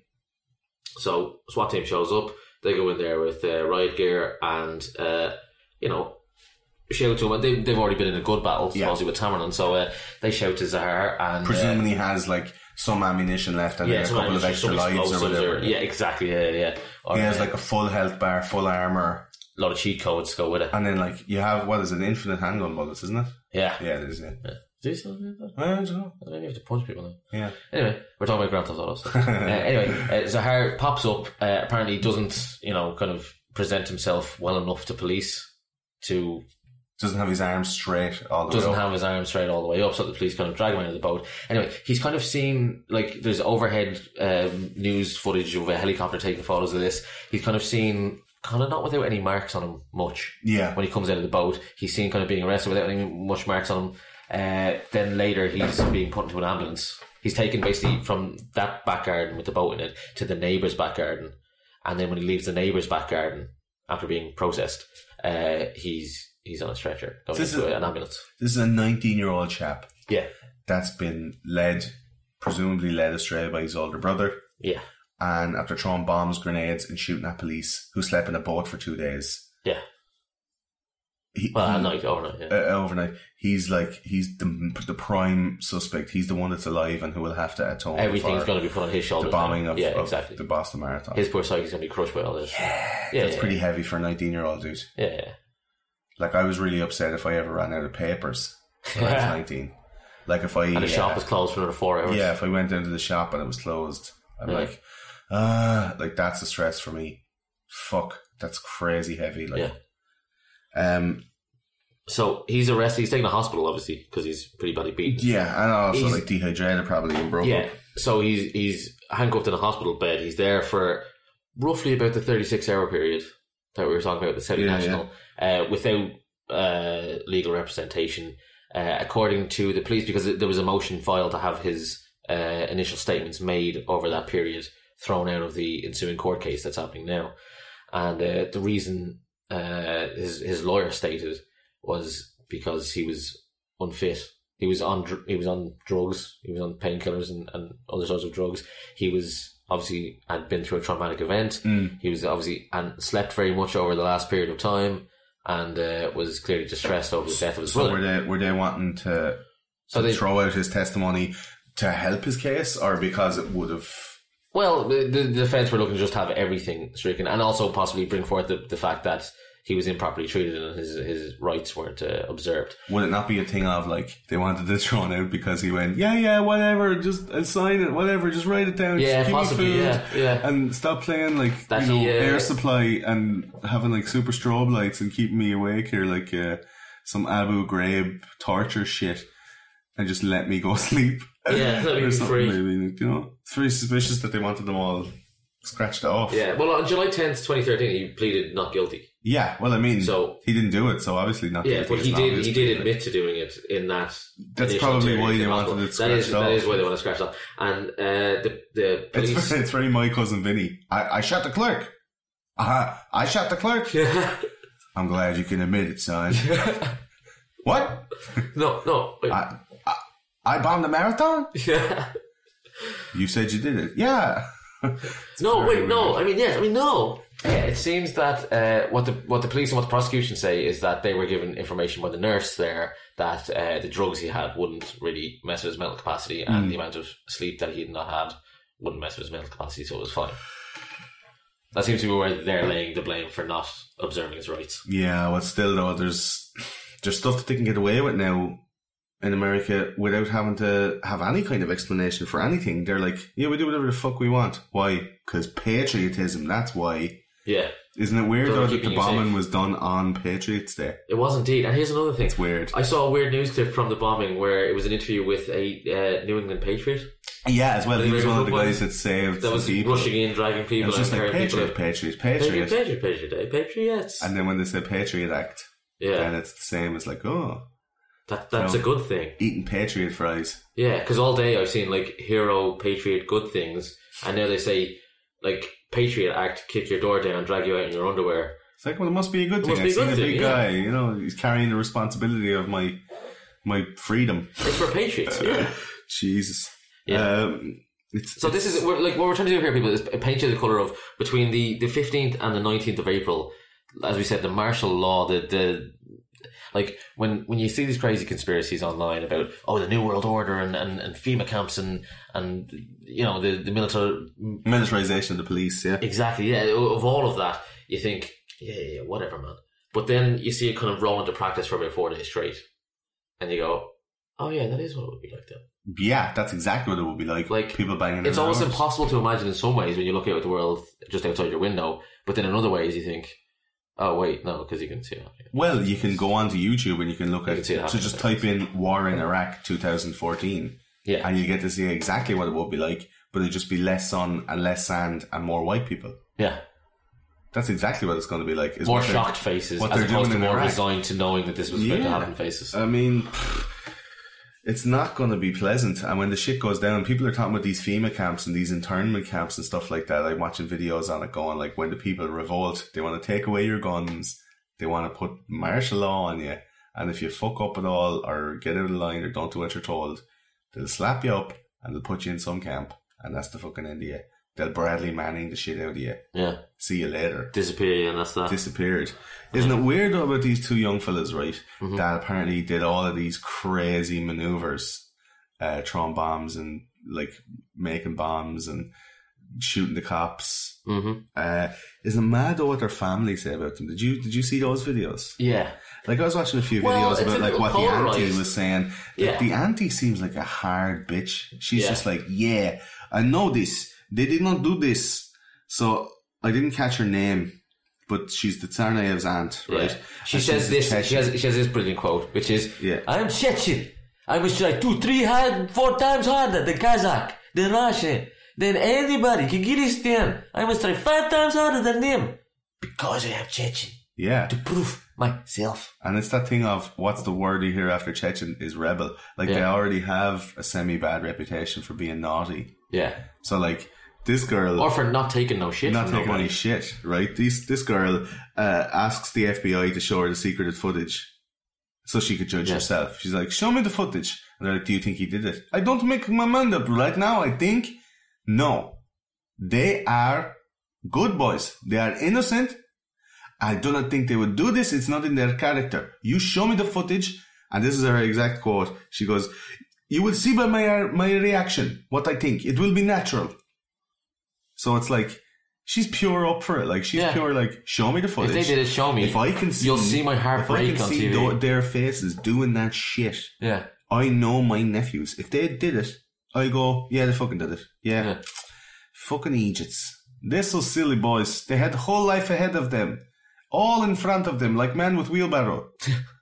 So SWAT team shows up. They go in there with uh, riot gear and uh, you know, shout to him. And they, they've already been in a good battle, Yeah. supposedly with Tamerlan. So uh, they shout to Zahar and presumably has like some ammunition left and uh, then a some couple of ammunition, extra some lives or explosives whatever. yeah, exactly. Yeah, yeah. Or, He has uh, like a full health bar, full armor, a lot of cheat codes to go with it. and then like you have what is it, infinite handgun bullets, isn't it? Yeah. Yeah, it is. Yeah. yeah. Do you still do that? I don't know. Maybe you have to punch people now. Yeah. Anyway, we're talking about Grand Theft Auto stuff. uh, anyway, uh, Zahar pops up. Uh, apparently, doesn't you know kind of present himself well enough to police. To Doesn't have his arms straight all the doesn't way up. have his arms straight all the way up, so the police kind of drag him out of the boat. Anyway, he's kind of seen like there's overhead um, news footage of a helicopter taking photos of this. He's kind of seen. Kind of not without any marks on him much. Yeah. When he comes out of the boat, he's seen kind of being arrested without any much marks on him. Uh, then later, he's being put into an ambulance. He's taken basically from that back garden with the boat in it to the neighbour's back garden, and then when he leaves the neighbour's back garden after being processed, uh, he's he's on a stretcher going This into is- an ambulance. This is a nineteen-year-old chap Yeah, that's been led, presumably led astray by his older brother, yeah, and after throwing bombs, grenades, and shooting at police, who slept in a boat for two days. yeah. He, Well, he- at night, overnight. Yeah. uh, overnight, he's like he's the the prime suspect. He's the one that's alive and who will have to atone Everything's for going to be put on his the shoulders. bombing now. of, yeah, of exactly. the Boston Marathon. His poor psyche's going to be crushed by all this. Yeah, yeah, That's yeah. pretty heavy for a nineteen-year-old dude. Yeah, yeah. Like, I was really upset if I ever ran out of papers when I was nineteen. Like, if I... And the shop uh, was closed for another four hours. yeah, if I went down to the shop and it was closed, I'm Yeah. like, ah, like, that's a stress for me. Fuck, that's crazy heavy. Like, Yeah. um, So he's arrested. He's taken to hospital, obviously, because he's pretty badly beaten. yeah, and also, He's- like, dehydrated probably and broke Yeah. up. So he's he's handcuffed in a hospital bed. He's there for roughly about the thirty-six hour period that we were talking about, the Saudi Yeah, National, Uh, without uh, legal representation, uh, according to the police, because there was a motion filed to have his uh, initial statements made over that period thrown out of the ensuing court case that's happening now. And uh, the reason uh, his his lawyer stated was because he was unfit. He was on dr- he was on drugs. He was on painkillers and, and other sorts of drugs. He was obviously had been through a traumatic event. Mm. He was obviously and slept very much over the last period of time, and uh, was clearly distressed over the death of his So brother. were they, were they wanting to, So to they- throw out his testimony to help his case, or because it would have... Well, the, the defence were looking to just have everything stricken, and also possibly bring forth the, the fact that he was improperly treated and his his rights weren't uh, observed. Would it not be a thing of like they wanted this thrown out because he went, yeah, yeah, whatever, just I'll sign it, whatever, just write it down, Yeah, just give possibly, me food, yeah, yeah. and stop playing like That you know he, uh, air supply and having like super strobe lights and keeping me awake here like uh, some Abu Ghraib torture shit, and just let me go sleep. Yeah, let me Or be something, free. maybe, like, you know, it's very suspicious that they wanted them all scratched off. Yeah, well, on July tenth, twenty thirteen, he pleaded not guilty. Yeah, well, I mean, So- he didn't do it, so obviously not. Yeah, guilty but is he not did. He obviously, did like- admit to doing it in that. That's initial probably interview why with they the wanted hospital. it That is, scratched that is off. why they want to scratch it off. And uh, the the It's police. very, it's very my cousin Vinny. I, I shot the clerk. Uh-huh. I shot the clerk. I'm glad you can admit it, son. What? no, no. Wait. I, I I bombed the marathon? Yeah. You said you did it. Yeah. No, very wait, no. weird. I mean, yes. I mean, no. Yeah, it seems that uh, what the what the police and what the prosecution say is that they were given information by the nurse there that uh, the drugs he had wouldn't really mess with his mental capacity, and Mm. the amount of sleep that he had not had wouldn't mess with his mental capacity, so it was fine. That seems to be where they're laying the blame for not observing his rights. Yeah, well, still though, there's there's stuff that they can get away with now in America without having to have any kind of explanation for anything. They're like, yeah, we do whatever the fuck we want. Why? Because patriotism. That's why. Yeah, Isn't it weird They're though that keeping the you bombing safe. was done on Patriots Day? it was indeed. And here's another thing. It's weird. I saw a weird news clip from the bombing where it was an interview with a uh, New England Patriot Yeah, as well. He was one of the Football. guys that saved that some was people. rushing in, dragging It people, was just and like carrying people. Patriot, out. Patriot, Patriot, Patriot. Patriot, Patriot, Day, Patriots. And then when they say Patriot Act, Yeah, then it's the same. It's like, oh, that that's No. a good thing. eating Patriot fries. Yeah, because all day I've seen like hero, patriot, good things, and now they say like Patriot Act, kick your door down, drag you out in your underwear. It's like, well, it must be a good It thing. must I've be a seen good a thing, big yeah. guy, you know, he's carrying the responsibility of my my freedom. It's for patriots. Yeah. Jesus. Yeah. Um, it's, So this is we're, like what we're trying to do here, people, is paint you the colour of between the the fifteenth and the nineteenth of April. As we said, the martial law, the the like when when you see these crazy conspiracies online about oh the New World Order and, and, and FEMA camps and and you know the the military militarization of the police, yeah. exactly yeah of all of that, you think yeah yeah yeah, whatever, man. But then you see it kind of roll into practice for about four days straight, and you go, oh yeah, that is what it would be like then. Yeah, that's exactly what it would be like. Like, people banging It's their almost doors. impossible to imagine in some ways when you look out at the world just outside your window, but then in other ways you think, oh wait, no, because you can see it happening. Well, you can go onto YouTube and you can look You at can see it so happening. just type in War in Iraq twenty fourteen Yeah, and you get to see exactly what it would be like, but it'd just be less sun and less sand and more white people. yeah. That's exactly what it's going to be like. Is More what they're- shocked faces what as they're opposed doing to in more Iraq. resigned to knowing that this was going to Yeah. happen faces. I mean, it's not going to be pleasant. And when the shit goes down, people are talking about these FEMA camps and these internment camps and stuff like that. I'm watching videos on it going like, when the people revolt, they want to take away your guns. They want to put martial law on you. And if you fuck up at all or get out of line or don't do what you're told, they'll slap you up and they'll put you in some camp. And that's the fucking end of you. They'll Bradley Manning the shit out of you. Yeah, See you later. disappear, and that's that. Disappeared. Isn't it weird though about these two young fellas, right? Mm-hmm. That apparently did all of these crazy maneuvers, uh, throwing bombs and like making bombs and shooting the cops. Mm-hmm. Uh, isn't it mad though what their family say about them? Did you did you see those videos? Yeah, Like I was watching a few Well, videos it's about a like little what the auntie polarised. was saying. Like, Yeah. the auntie seems like a hard bitch. She's Yeah. just like, yeah, I know this. They did not do this. So I didn't catch her name, but she's the Tsarnaev's aunt, right? yeah. She And says she's this. a She has, Chechen. she has this brilliant quote, which is, Yeah. "I am Chechen. I must try two, three hard, four times harder than Kazakh, than Russian, than anybody, Kyrgyzstan. I must try five times harder than them because I am Chechen Yeah. to prove myself." And it's that thing of what's the word you hear after Chechen is rebel. Like they Yeah. already have a semi-bad reputation for being naughty. Yeah, So like this girl... or for not taking no shit. not from taking nobody. any shit, right? This this girl uh, asks the F B I to show her the secreted footage so she could judge Yeah. herself. She's like, show me the footage. And they're like, do you think he did it? I don't make my mind up right now. I think, no. They are good boys. They are innocent. I do not think they would do this. It's not in their character. You show me the footage. And this is her exact quote. She goes, you will see by my my reaction what I think. It will be natural. So it's like, She's pure up for it. Like, she's Yeah. pure, like, show me the footage. If they did it, show me. If I can see... You'll see my heart If I break can on see T V. tho- their faces doing that shit, Yeah. I know my nephews. If they did it, I go, yeah, they fucking did it. Yeah. Yeah. Fucking Egypts. They're so silly, boys. They had the whole life ahead of them. All in front of them, like men with wheelbarrow.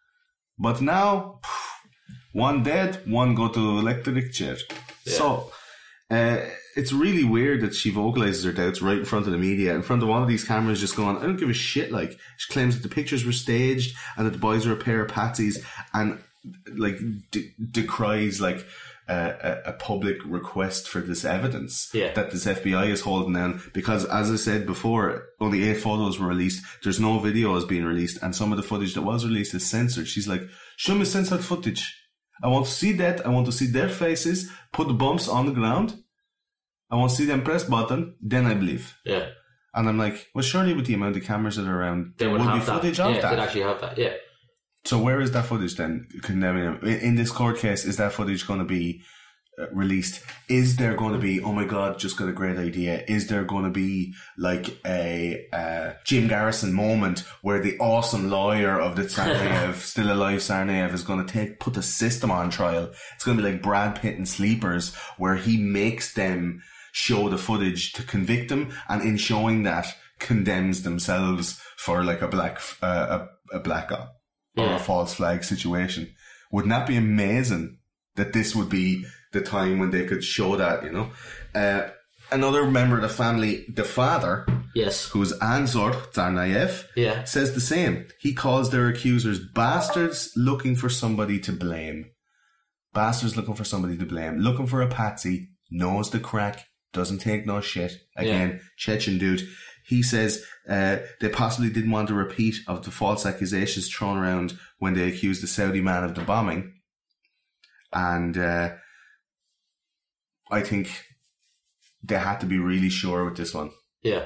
But now, one dead, one go to electric chair. Yeah. So, uh, it's really weird that she vocalizes her doubts right in front of the media, in front of one of these cameras, just going, I don't give a shit. Like, she claims that the pictures were staged and that the boys were a pair of patsies, and like de- decries like uh, a, a public request for this evidence Yeah. that this F B I is holding down, because, as I said before, only eight photos were released. There's no videos being released, and some of the footage that was released is censored. She's like, show me censored footage. I want to see that. I want to see their faces. Put the bumps on the ground. I want to see them press button. Then I believe. Yeah. And I'm like, well, surely with the amount of cameras that are around, They there would would be have that. footage Yeah, of they'd that. actually have that. Yeah. So where is that footage then? Condemning him in in this court case? Is that footage going to be uh, released? Is there going to be? Oh my God! Just got a great idea. Is there going to be like a uh, Jim Garrison moment where the awesome lawyer of the Tsarnaev, still alive Tsarnaev, is going to take put the system on trial? It's going to be like Brad Pitt in Sleepers, where he makes them show the footage to convict them, and in showing that, condemns themselves for like a black uh, a, a black op. Or Yeah. a false flag situation. Wouldn't that be amazing that this would be the time when they could show that, you know? Uh, another member of the family, the father, Yes. who's Anzor Tsarnaev, Yeah. says the same. He calls their accusers bastards looking for somebody to blame. Bastards looking for somebody to blame. Looking for a patsy, knows the crack, doesn't take no shit. Again, Chechen dude. He says uh, they possibly didn't want a repeat of the false accusations thrown around when they accused the Saudi man of the bombing. And uh, I think they had to be really sure with this one. Yeah.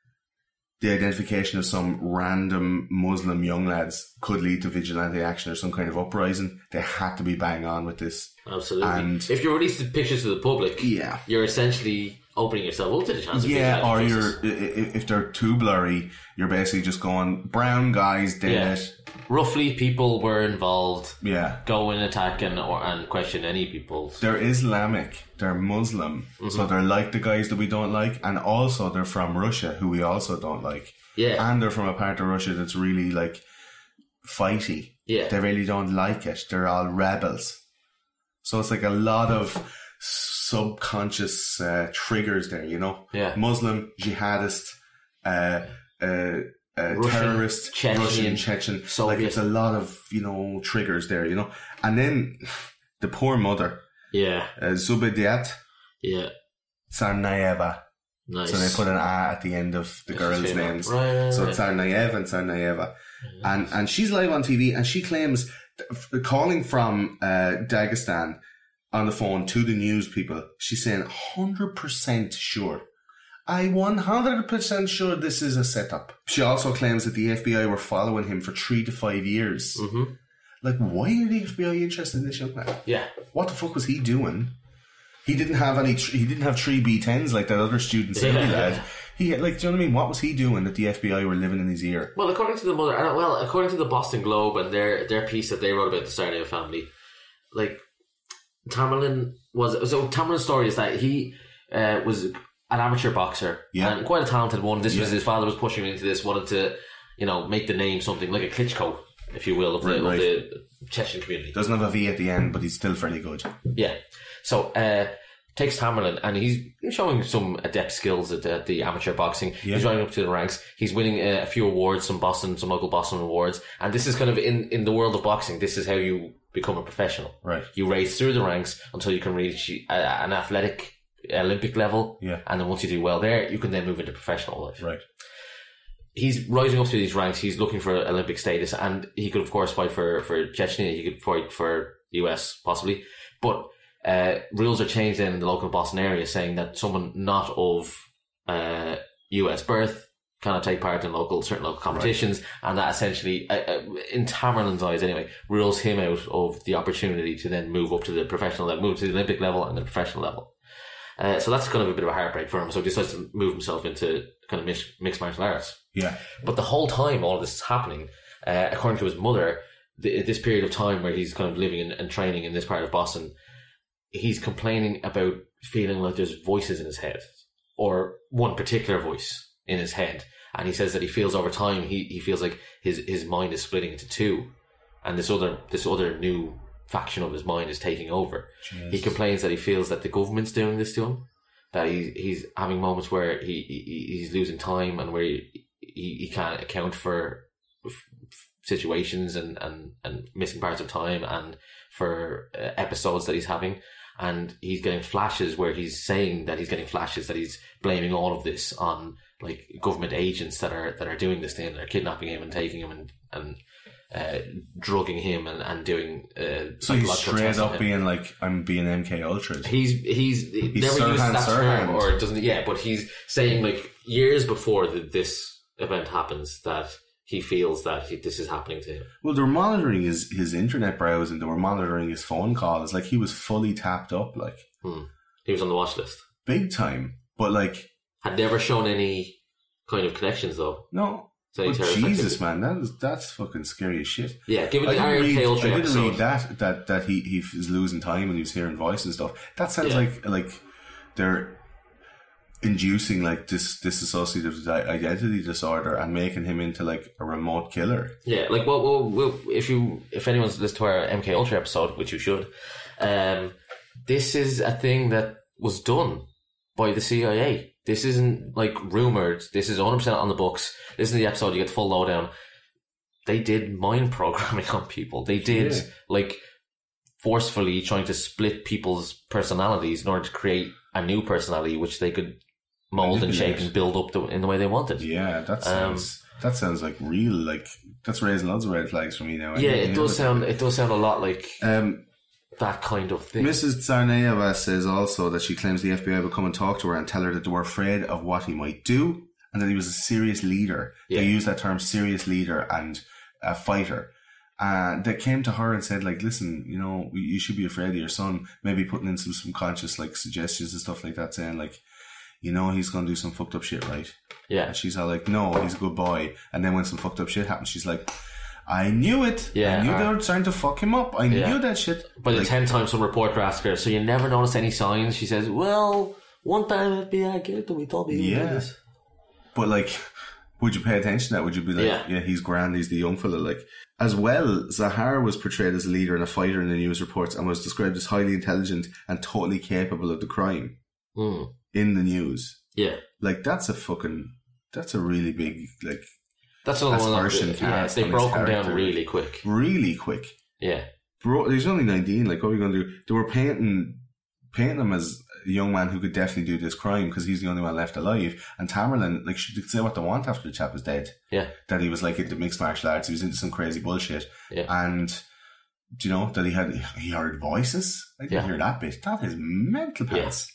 The identification of some random Muslim young lads could lead to vigilante action or some kind of uprising. They had to be bang on with this. Absolutely. And- if you release the pictures to the public, Yeah. you're essentially opening yourself up to the chance of Yeah, vigilante or justice. you're i- i- if they're too blurry, you're basically just going, brown guys did Yeah. it. Roughly, people were involved. Yeah. Go and attack and or and question any people. They're Islamic, they're Muslim, Mm-hmm. so they're like the guys that we don't like, and also they're from Russia, who we also don't like. Yeah. And they're from a part of Russia that's really, like, fighty. Yeah. They really don't like it. They're all rebels. So it's like a lot of subconscious uh, triggers there, you know? Yeah. Muslim, jihadist, uh, uh, uh, Russian, terrorist, Chechen, Russian, Chechen. Soviet. Like, it's a lot of, you know, triggers there, you know? And then the poor mother, Yeah. uh, Zubediat Yeah. Tsarnaeva. Nice. So they put an A at the end of the That's girls' his name. names. Right, right, So right. Tsarnaev and Tsarnaeva. And, and she's live on T V, and she claims, th- calling from uh, Dagestan on the phone to the news people, she's saying, one hundred percent sure. I'm one hundred percent sure this is a setup. She also claims that the F B I were following him for three to five years. Mm-hmm. Like, why are the F B I interested in this young man? Yeah. What the fuck was he doing? He didn't have any. He didn't have three B tens like that other student Saudi Yeah. lad. He had, like, do you know what I mean? What was he doing that the F B I were living in his ear? Well, according to the mother, uh, well, according to the Boston Globe and their their piece that they wrote about the Tsarnaev family, like Tamerlan was so Tamerlan's story is that he uh, was an amateur boxer Yeah. and quite a talented one. This was Yeah. his father was pushing him into this, wanted to, you know, make the name something like a Klitschko, if you will, of the, Right, right. of the Chechen community. Doesn't have a V at the end, but he's still fairly good. Yeah. So, uh, takes Tamerlan and he's showing some adept skills at the, the amateur boxing. Yeah. He's rising up to the ranks. He's winning uh, a few awards, some Boston, some local Boston awards. And this is kind of in, in the world of boxing, this is how you become a professional. Right. You race through the ranks until you can reach uh, an athletic Olympic level. Yeah. And then once you do well there, you can then move into professional life. Right. He's rising up through these ranks. He's looking for Olympic status, and he could, of course, fight for, for Chechnya. He could fight for U S, possibly. But uh, rules are changed then in the local Boston area, saying that someone not of uh, U S birth cannot take part in local certain local competitions, right. And that essentially, uh, uh, in Tamerlan's eyes anyway, rules him out of the opportunity to then move up to the professional level, move to the Olympic level and the professional level. Uh, so that's kind of a bit of a heartbreak for him. So he decides to move himself into kind of mixed, mixed martial arts. Yeah. But the whole time all of this is happening, uh, according to his mother, the, this period of time where he's kind of living and, and training in this part of Boston, he's complaining about feeling like there's voices in his head, or one particular voice in his head. And he says that he feels over time, he, he feels like his, his mind is splitting into two, and this other this other new faction of his mind is taking over. Jesus. He complains that he feels that the government's doing this to him, that he, he's having moments where he, he he's losing time and where he, he, he can't account for f- situations and, and, and missing parts of time, and for uh, episodes that he's having. And he's getting flashes where he's saying that he's getting flashes that he's blaming all of this on like government agents that are that are doing this thing. They're kidnapping him and taking him and and uh, drugging him and and doing. Uh, so he's straight up being like, I'm being M K Ultras. He's he's, he he's never uses that term, Sirhan. or doesn't. Yeah, but he's saying like years before that this event happens that he feels that he, this is happening to him. Well, they were monitoring his, his internet browsing. They were monitoring his phone calls. Like, he was fully tapped up. Like, hmm. He was on the watch list, big time. But like, had never shown any kind of connections though. No. But Jesus, man, that is that's fucking scary as shit. Yeah, given the I M K Ultra I didn't episode. read that that that he he was losing time when he was hearing voice and stuff. That sounds Yeah. like like they're inducing like this dissociative identity disorder and making him into like a remote killer. Yeah, like well, well, well if you if anyone's listened to our M K Ultra episode, which you should, um, this is a thing that was done by the C I A. This isn't like rumored. This is one hundred percent on the books. This is the episode. You get the full lowdown. They did mind programming on people. They did Yeah. like forcefully trying to split people's personalities in order to create a new personality, which they could mold and shape and build up the, in the way they wanted. Yeah, that sounds um, that sounds like real. Like that's raising lots of red flags for me now. Yeah, it does sound. It does sound a lot like um, that kind of thing. Missus Tsarnaeva says also that she claims the F B I will come and talk to her and tell her that they were afraid of what he might do and that he was a serious leader. Yeah. They use that term, serious leader and a fighter. Uh, they came to her and said, like, listen, you know, you should be afraid of your son. Maybe putting in some subconscious, like, suggestions and stuff like that, saying, like, you know, he's going to do some fucked up shit, right? Yeah. And she's all like, no, he's a good boy. And then when some fucked up shit happens, she's like, I knew it. Yeah, I knew uh, they were trying to fuck him up. I yeah. knew that shit. By the like, tenth time some reporter asked her, so you never noticed any signs? She says, well, one time F B I came to me, told me he yeah. did this. But, like, would you pay attention to that? Would you be like, Yeah. yeah, he's grand, he's the young fella? Like, as well, Zahar was portrayed as a leader and a fighter in the news reports and was described as highly intelligent and totally capable of the crime Mm. in the news. Yeah. Like, that's a fucking, that's a really big, like, That's another one. That, aspersion yeah, cast they on broke his him down character. really quick. really quick. Yeah. Bro, he's only nineteen. Like, what are you going to do? They were painting, painting him as a young man who could definitely do this crime because he's the only one left alive. And Tamerlan, like, she could say what they want after the chap was dead. Yeah. That he was like into mixed martial arts. He was into some crazy bullshit. Yeah. And, do you know, that he had, he heard voices. I didn't Yeah. hear that bit. That is mental pants.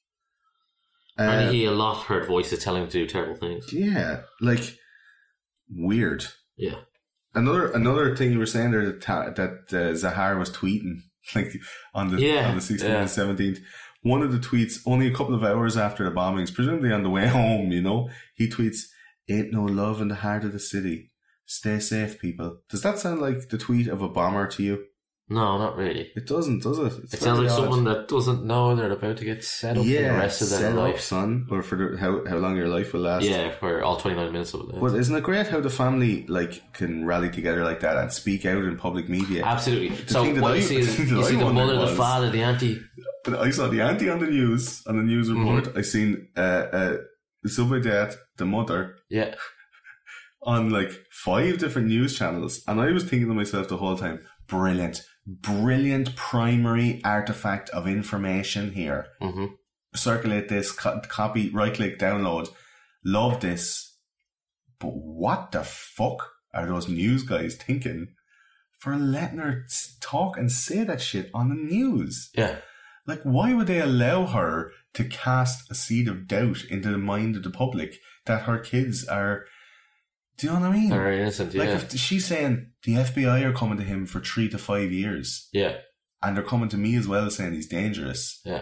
Uh, And he a lot heard voices telling him to do terrible things. yeah. Like, weird. Yeah. Another another thing you were saying there that ta- that uh, Zahar was tweeting like on the Yeah, on the sixteenth yeah. and seventeenth. One of the tweets, only a couple of hours after the bombings, presumably on the way home, you know, he tweets, "Ain't no love in the heart of the city. Stay safe, people." Does that sound like the tweet of a bomber to you? No, not really. It doesn't, does it? It's It sounds very like odd. someone that doesn't know they're about to get set up for the yeah, rest of their set life. up, son, or for the, how how long your life will last. Yeah, for all twenty-nine minutes of it. But isn't it great how the family like can rally together like that and speak out in public media? Absolutely. So thing that what I- you see the is thing that you I see the wondered mother, the was- father, the auntie. But I saw the auntie on the news, on the news report. Mm-hmm. I seen uh, uh, the subway dad, the mother, Yeah. on like five different news channels. And I was thinking to myself the whole time, brilliant, brilliant primary artifact of information here. Mm-hmm. Circulate this, co- copy, right click, download. Love this. But what the fuck are those news guys thinking for letting her s- talk and say that shit on the news? Yeah. Like, why would they allow her to cast a seed of doubt into the mind of the public that her kids are, do you know what I mean? They're very innocent, yeah. Like, if she's saying the F B I are coming to him for three to five years, yeah. and they're coming to me as well saying he's dangerous, Yeah.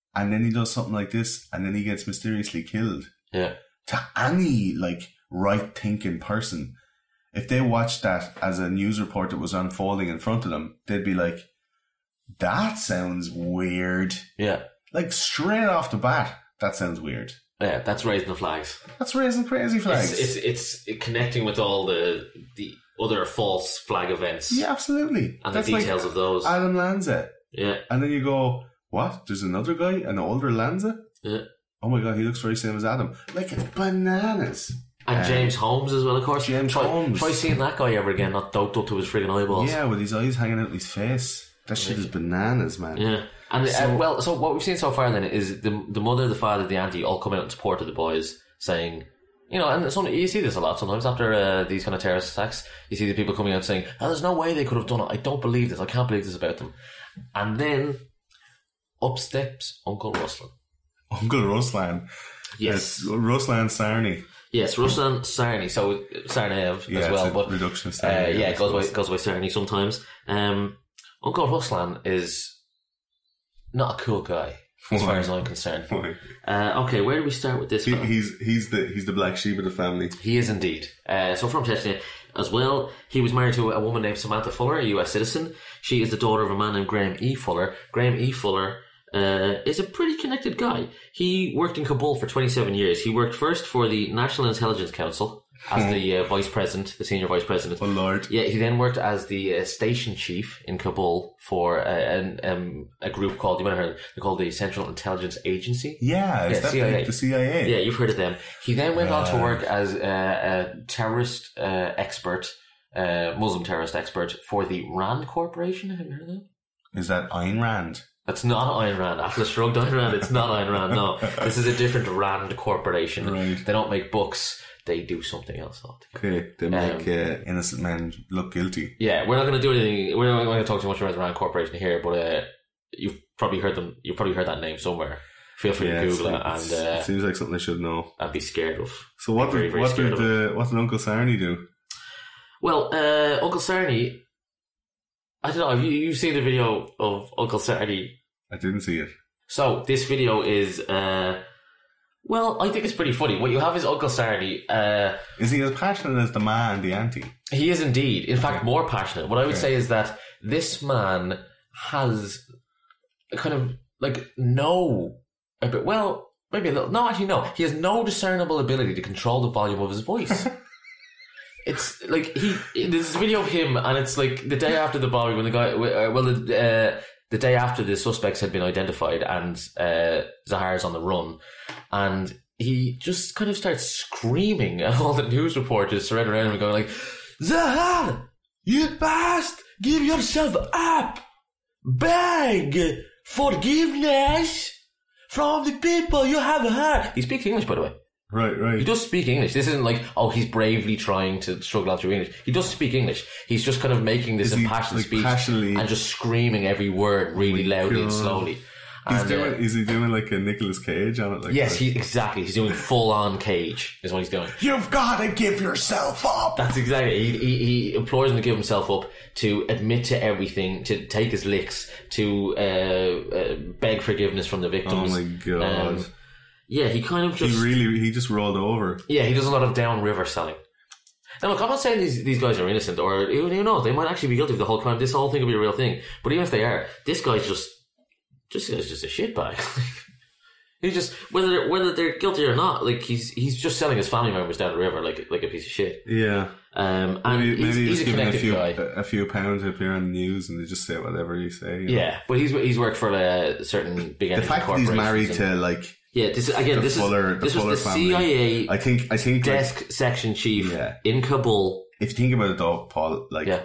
and then he does something like this, and then he gets mysteriously killed. Yeah. To any, like, right-thinking person, if they watched that as a news report that was unfolding in front of them, they'd be like, that sounds weird. Yeah. Like, straight off the bat, that sounds weird. Yeah, that's raising the flags. That's raising crazy flags. It's, it's, it's connecting with all the the other false flag events. Yeah, absolutely. And That's the details like of those. Adam Lanza. Yeah. And then you go, what? There's another guy, an older Lanza? Yeah. Oh my god, he looks very same as Adam. Like, it's bananas. And Um, James Holmes as well, of course. James try, Holmes. Try seeing that guy ever again, not doped up to his friggin' eyeballs. Yeah, with his eyes hanging out of his face. That shit is bananas, man. Yeah. And So- uh, well, so what we've seen so far then is the the mother, the father, the auntie all come out in support of the boys, saying, you know, and some, you see this a lot sometimes after uh, these kind of terrorist attacks. You see the people coming out saying, oh, there's no way they could have done it. I don't believe this. I can't believe this about them. And then up steps Uncle Ruslan. Uncle Ruslan. Yes. It's Ruslan Sarny. Yes, Ruslan Sarny. So Sarnaev Yeah, as well, it's a but reduction of uh, Sarny, yeah, I it goes by suppose. goes by Sarny sometimes. Um, Uncle Ruslan is not a cool guy as far Why? as I'm concerned. Why? Uh, okay, where do we start with this? He, one? he's he's the he's the black sheep of the family. He is indeed. Uh, so from Chechnya as well. He was married to a woman named Samantha Fuller, a U S citizen. She is the daughter of a man named Graham E. Fuller. Graham E. Fuller uh, is a pretty connected guy. He worked in Kabul for twenty-seven years. He worked first for the National Intelligence Council as the uh, vice president, the senior vice president. Oh Lord. Yeah, he then worked as the uh, station chief in Kabul for uh, an, um, a group called, you might have heard, they're called the Central Intelligence Agency. Yeah, is Yeah, that C I A. the, the C I A? Yeah, you've heard of them. He then went on to Right. work as a, a terrorist uh, expert, uh, Muslim terrorist expert for the RAND Corporation. Have you heard of that? Is that Ayn Rand? That's not Ayn Rand. Atlas shrugged Ayn Rand. It's not Ayn Rand. No, this is a different RAND Corporation. Right. They don't make books. They do something else altogether. Okay, they make uh, innocent men look guilty. Yeah, we're not going to do anything. We're not going to talk too much about the RAND Corporation here, but uh, you've probably heard them. You've probably heard that name somewhere. Feel free Yeah, to it's- Google it it's- and uh, it seems like something I should know. and be scared of. So what Be very, did very what scared did of it. uh, what did Uncle Sarny do? Well, uh, Uncle Sarny, I don't know, have you, you've seen the video of Uncle Sarny. I didn't see it. So, this video is, uh, well, I think it's pretty funny. What you have is Uncle Sarny, uh, Is he as passionate as the ma and the auntie? he is indeed, in fact, more passionate. What I would Okay. say is that this man has a kind of, like, no, a bit, well, maybe a little, no, actually no, he has no discernible ability to control the volume of his voice. It's like he. There's a video of him, and it's like the day after the bombing when the guy. uh, Well, the uh, the day after the suspects had been identified, and uh, Zahar's on the run, and he just kind of starts screaming at all the news reporters surrounding around him, and going like, "Zahar, you must give yourself up, beg forgiveness from the people you have hurt." He speaks English, by the way. Right, right. He does speak English. This isn't like, oh, he's bravely trying to struggle out through English. He does speak English. He's just kind of making this Is he, impassioned like, speech passionately- and just screaming every word really loudly and God. slowly. He's And, doing. uh, Is he doing like a Nicolas Cage on it? Like yes, that? he exactly. He's doing full on Cage is what he's doing. You've got to give yourself up. That's exactly. He, he he implores him to give himself up, to admit to everything, to take his licks, to uh, uh, beg forgiveness from the Oh victims. my god. Um, yeah, he kind of just he really. He just rolled over. Yeah, he does a lot of downriver selling. Now, look, I'm not saying these these guys are innocent, or you you know, they might actually be guilty of the whole crime. This whole thing could be a real thing. But even if they are, this guy's just just is just a shitbag. He just whether they're, whether they're guilty or not, like he's he's just selling his family members down the river like like a piece of shit. Yeah. Um, and Maybe, he's, maybe he's he's a giving a connected few guy. a, a few pounds to appear on the news, and they just say whatever you say. You know? Yeah, but he's he's worked for a certain big The energy fact that he's corporations married and- to like yeah, this is again the this Fuller, is this the Fuller was the family. C I A I think. I think. Like, desk section chief Yeah. in Kabul. if you think about it, though, Paul, like Yeah.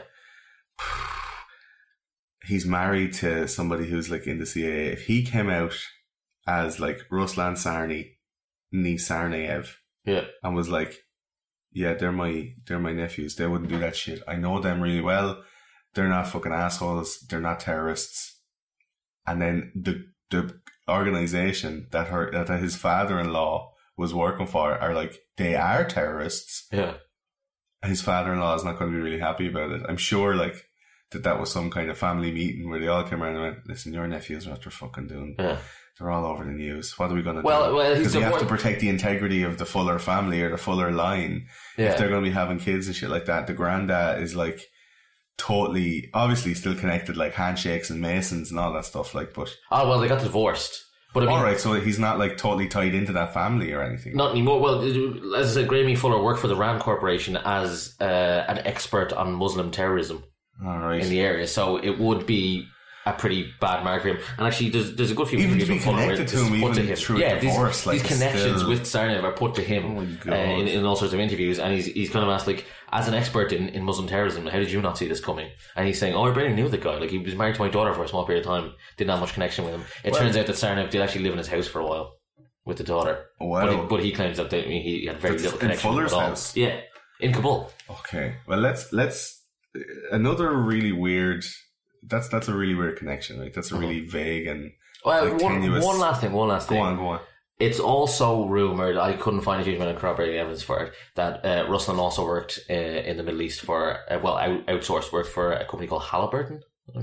he's married to somebody who's like in the C I A. If he came out as like Ruslan Sarny, Nee Sarnaev, Yeah. and was like, "Yeah, they're my they're my nephews. They wouldn't do that shit. I know them really well. They're not fucking assholes. They're not terrorists." And then the the organization that her that his father-in-law was working for are like, they are terrorists. Yeah. His father-in-law is not going to be really happy about it. I'm sure, like, that that was some kind of family meeting where they all came around and went, listen, your nephews are what they're fucking doing. Yeah. They're all over the news. What are we going to Well, do? well, he's Because we the have one- to protect the integrity of the Fuller family or the Fuller line. Yeah. If they're going to be having kids and shit like that, the granddad is like totally, obviously still connected, like handshakes and masons and all that stuff. Like, but Oh, well, they got divorced. But I mean, all right, so he's not like totally tied into that family or anything. not anymore. Well, as I said, Graeme Fuller worked for the Rand Corporation as uh, an expert on Muslim terrorism All right. in the area, so it would be a pretty bad mark for him. And actually, there's there's a good few Even interviews to be with Fuller where connected this to is him, put even to him. through a yeah, divorce, these, like, these it's connections still- with Tsarnaev are put to him Oh my uh, God. in, in all sorts of interviews, and he's he's kind of asked, like, as an expert in, in Muslim terrorism, how did you not see this coming? And he's saying, oh, I barely knew the guy. Like, he was married to my daughter for a small period of time, didn't have much connection with him. It Well- turns out that Tsarnaev did actually live in his house for a while with the daughter. Wow. But he, but he claims that they, I mean, he had very That's little in connection Fuller's with it all. house? Yeah, in Kabul. Okay. Well, let's let's another really weird. That's that's a really weird connection. Right? That's a really vague and Well, like, one, tenuous. one last thing, one last Go thing. on, go on. It's also rumoured, I couldn't find a huge amount of corroborating evidence for it, that uh, Ruslan also worked uh, in the Middle East for, uh, well, out, outsourced work for a company called Halliburton.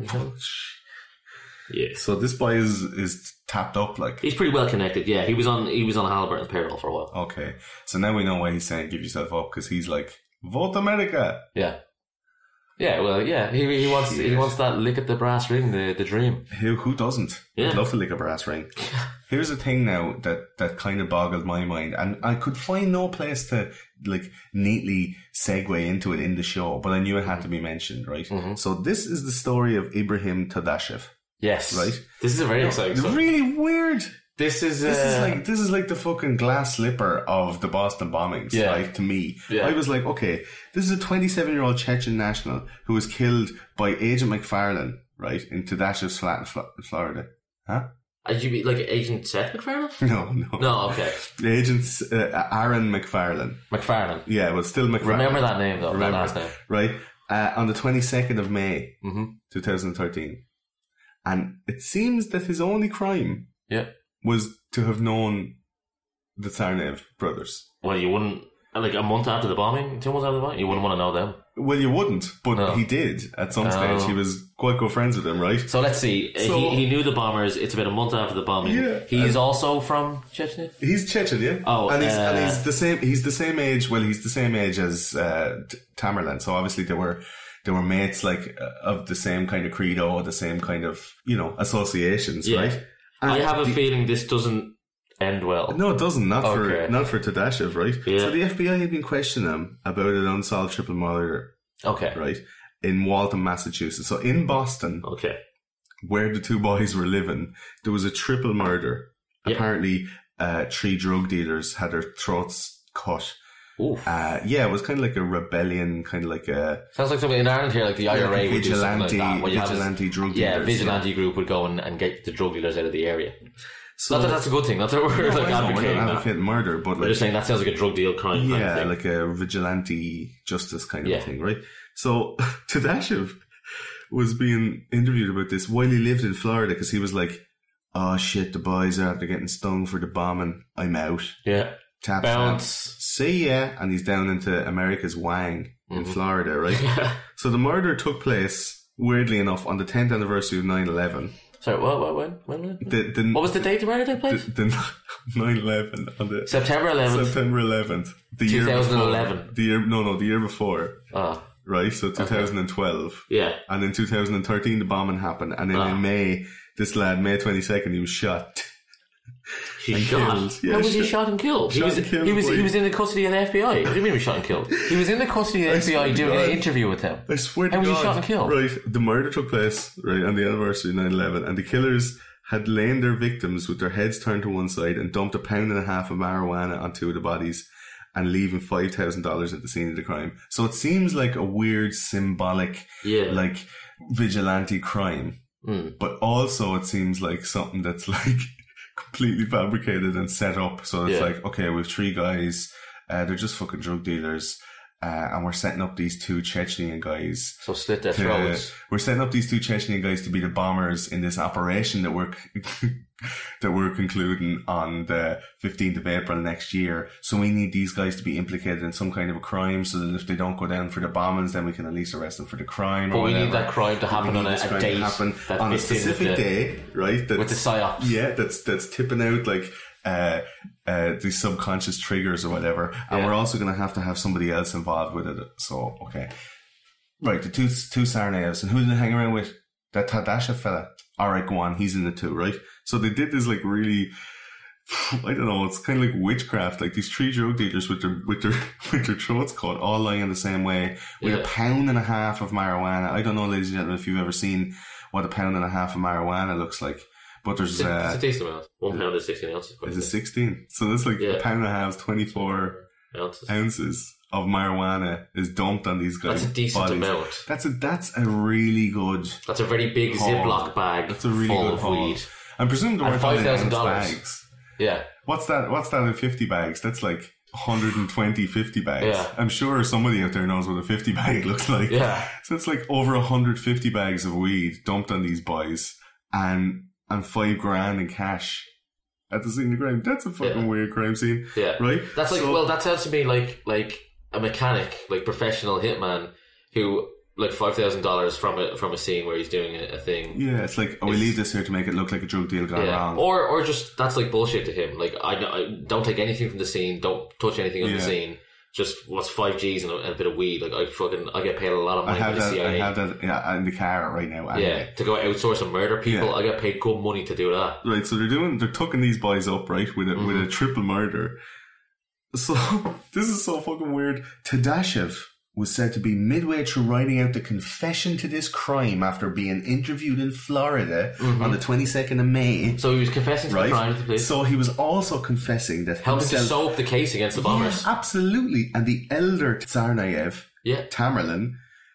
Yeah. So this boy is is tapped up, like. He's pretty well connected, yeah. He was on he was on Halliburton's payroll for a while. Okay. So now we know why he's saying give yourself up, because he's like, vote America. Yeah. Yeah, well, yeah, he, he wants he Shit. wants that lick at the brass ring, the, the dream. Who who doesn't? Yeah. I'd love to lick a brass ring. Here's a thing now that, that kind of boggled my mind, and I could find no place to like neatly segue into it in the show, but I knew it had to be mentioned, right? Mm-hmm. So this is the story of Ibrahim Tadashev. Yes. Right. This is a very exciting It's story. really weird. This is, uh, This is like this is like the fucking glass slipper of the Boston bombings, Yeah. right? To me, Yeah. I was like, okay, this is a twenty-seven-year-old Chechen national who was killed by Agent McFarlane, right, in Tadashev's flat in Flo- Florida. Huh? Are you mean like Agent Seth MacFarlane? No, no, No, okay. Agent uh, Aaron McFarlane. McFarlane. Yeah, well, still McFarlane. Remember that name, though, Remember, that last name. right? Uh, on the twenty-second of May, Mm-hmm. twenty thirteen, and it seems that his only crime Yeah. was to have known the Tsarnaev brothers. Well, you wouldn't, like a month after the bombing, two months after the bombing, you wouldn't want to know them. Well, you wouldn't, but No. he did at some Oh. stage. He was quite good friends with them, right? So let's see. So- he, he knew the bombers. It's about a month after the bombing. Yeah. He's also from Chechnya. He's Chechen, yeah. Oh, and he's, uh, and he's the same. He's the same age. Well, he's the same age as uh, T- Tamerlan. So obviously they were they were mates, like uh, of the same kind of credo, the same kind of you know associations, Yeah. right? I And have a the- feeling this doesn't end well. No, it doesn't. Not Okay. for not for Tadashev, right? Yeah. So the F B I had been questioning him about an unsolved triple murder, Okay. right, in Waltham, Massachusetts. So in Boston, Okay. where the two boys were living, there was a triple murder. Yeah. Apparently, uh, three drug dealers had their throats cut. Oof. Uh, yeah, it was kind of like a rebellion, kind of like a Sounds like something in Ireland here, like the I R A like a would do something like vigilante, that. where you have this- vigilante drug yeah, dealers. vigilante group would go and, and get the drug dealers out of the area. So, Not that that's a good thing. Not that we're No, like I know, we're advocating not that. advocating murder, but We're like just saying that sounds like a drug deal crime. kind of yeah, thing. like a vigilante justice kind of Yeah. a thing, right? So Tadashev was being interviewed about this while he lived in Florida because he was like, "Oh shit, the boys are after getting stung for the bombing. I'm out. yeah. Tap Bounce. tap. See ya." And he's down into America's Wang in Mhm. Florida, right? So the murder took place, weirdly enough, on the tenth anniversary of nine eleven. Sorry, what, what, when, when, when? The, the, What was the date the murder took place? the, the nine eleven on the September eleventh. September eleventh, the year twenty eleven. before, the year no no the year before, Oh, right? So twenty twelve, yeah. and in two thousand thirteen the bombing happened, and then Ah. in May, this lad May twenty second he was shot. He And shot. killed. Yeah, How was he shot- shot and killed? he shot was and killed, he was boy. he was in the custody of the F B I. What do you mean he was shot and killed? He was in the custody of the I F B I swear to doing God. an interview with him. I swear to How was God, he shot and killed? Right, the murder took place right on the anniversary of nine eleven, and the killers had lain their victims with their heads turned to one side and dumped a pound and a half of marijuana on two of the bodies, and leaving five thousand dollars at the scene of the crime. So it seems like a weird symbolic, Yeah. like vigilante crime, Mm. but also it seems like something that's like completely fabricated and set up. So it's Yeah. like, okay, we've three guys, uh, they're just fucking drug dealers. Uh, and we're setting up these two Chechnyan guys. So slit their to, throats. We're setting up these two Chechnyan guys to be the bombers in this operation that we're that we're concluding on the fifteenth of April next year. So we need these guys to be implicated in some kind of a crime, so that if they don't go down for the bombings, then we can at least arrest them for the crime. But or we whatever. need that crime to happen on a, a date. Happen that on a fits in with specific the- day, right? That's, with the psyops. Yeah, that's that's tipping out like uh, uh, these subconscious triggers or whatever. And Yeah. we're also going to have to have somebody else involved with it. So, okay. Right, the two two Tsarnaevs. And who did they hang around with? That Tadashev fella. Alright, go on. He's in the two, right? So they did this like really, I don't know, it's kind of like witchcraft. Like these three drug dealers with their, with their, with their throats cut, all lying the same way, with Yeah. a pound and a half of marijuana. I don't know, ladies and gentlemen, if you've ever seen what a pound and a half of marijuana looks like. But there's, It's a, uh, it's a decent amount. One pound is sixteen ounces. is it sixteen? So that's like Yeah. a pound and a half, twenty-four ounces? ounces of marijuana is dumped on these guys. That's a decent bodies. amount. That's a, that's a really good That's a very big haul. Ziploc bag That's a really full good of haul. weed. I presume there And weren't only five thousand ounce dollars. bags. Yeah. What's that? What's that in fifty bags? That's like one hundred twenty fifty bags. Yeah. I'm sure somebody out there knows what a fifty bag looks like. Yeah. So it's like over one hundred fifty bags of weed dumped on these boys and and five grand in cash at the scene of the crime. That's a fucking Yeah. weird crime scene. Yeah. Right? That's like, So- well, that sounds to me like like a mechanic, like professional hitman who, like five thousand dollars from a, from a scene where he's doing a, a thing. Yeah, it's like, oh, we It's- leave this here to make it look like a drug deal gone Yeah. wrong. Or, or just, that's like bullshit to him. Like, I, I don't take anything from the scene, don't touch anything on Yeah. the scene. Just, what's five G's and a, and a bit of weed? Like, I fucking, I get paid a lot of I money by have the that. C I A. I have that. Yeah, in the car right now. Yeah, Anyway. to go outsource and murder people, Yeah. I get paid good money to do that. Right. So they're doing. They're tucking these boys up, right, with a with Mm-hmm. a triple murder. So this is so fucking weird. Tadashev was said to be midway through writing out the confession to this crime after being interviewed in Florida on the twenty-second of May. So he was confessing to Right. the crime to the police, So he was also confessing that helping to himself, sew up the case against the bombers. Yeah, absolutely. And the elder Tsarnaev, Yeah. Tamerlan,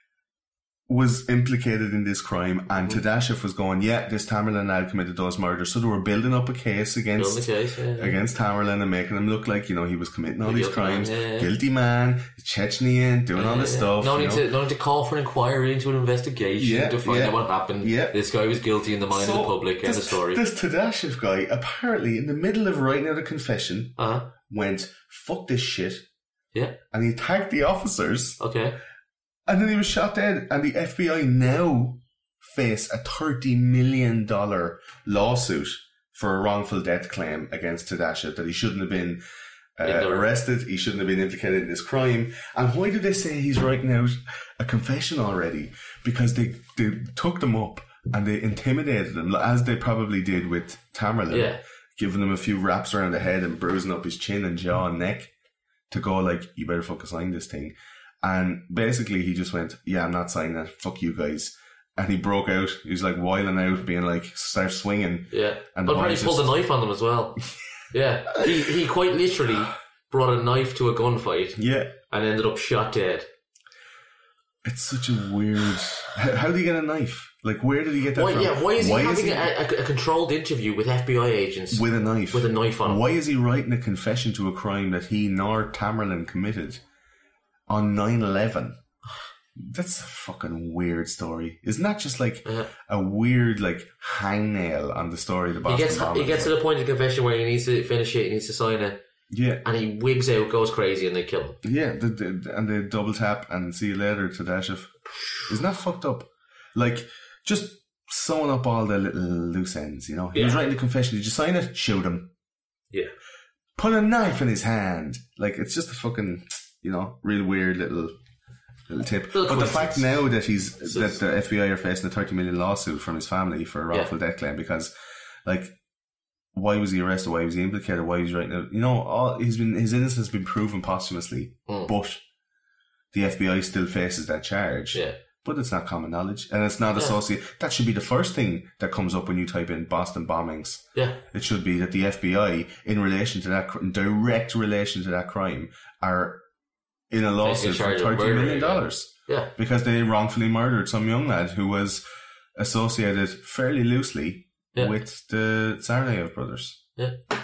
was implicated in this crime, and Mm-hmm. Tadashev was going, yeah, this Tamerlan lad committed those murders. So they were building up a case against Building the case, yeah, yeah. against Tamerlan and making him look like, you know, he was committing all A these guilty man, crimes. yeah, yeah. Guilty man, Chechnyan, doing all this Yeah. stuff. No you need know. to, no need to call for an inquiry into an investigation Yeah, to find yeah. out what happened. Yeah. This guy was guilty in the mind of the public. End of this, story. This Tadashev guy, apparently, in the middle of writing out a confession, Uh-huh. went, fuck this shit, Yeah. and he attacked the officers. Okay. And then he was shot dead. And the F B I now face a thirty million dollars lawsuit for a wrongful death claim against Tadashev, that he shouldn't have been uh, In the- arrested, he shouldn't have been implicated in this crime. And why do they say he's writing out a confession already? Because they, they took them up and they intimidated him, as they probably did with Tamerlan, Yeah. giving him a few raps around the head and bruising up his chin and jaw and neck to go like, you better fucking sign this thing. And basically he just went, yeah, I'm not signing it. Fuck you guys. And he broke out. He was like whiling out, being like, start swinging. Yeah. And But the apparently boys he pulled just- a knife on them as well. Yeah. He, he quite literally brought a knife to a gunfight Yeah. and ended up shot dead. It's such a weird... How, how did he get a knife? Like, where did he get that Why, from? yeah, why is he having A, a, a controlled interview with F B I agents with a knife? with a knife on him? Why is he writing a confession to a crime that he nor Tamerlan committed on nine eleven? That's a fucking weird story. Isn't that just like Yeah. a weird like hangnail on the story of the He Boston gets, bombing? he gets to the point of confession where he needs to finish it, he needs to sign it, Yeah. and he wigs out, goes crazy, and they kill him. Yeah, the, the, and they double tap and see you later to Tadashev. Isn't that fucked up? Like, just sewing up all the little loose ends, you know? He was Yeah. writing the confession. Did you sign it? Shoot him. Yeah. Put a knife in his hand. Like, it's just a fucking, you know, real weird little little tip. Little but the fact coincidence. now that he's It's that just- the F B I are facing a thirty million lawsuit from his family for a wrongful death claim because, like, why was he arrested? Why was he implicated? Why was he writing out? You know, all he's been his innocence has been proven posthumously, Mm. but the F B I still faces that charge. Yeah. But it's not common knowledge, and it's not Yeah. associated. That should be the first thing that comes up when you type in Boston bombings. Yeah. It should be that the F B I, in relation to that, cr- in direct relation to that crime, are in a lawsuit for charge of thirty million murder, dollars Yeah. because they wrongfully murdered some young lad who was associated fairly loosely Yeah. with the Tsarnaev brothers. Yeah.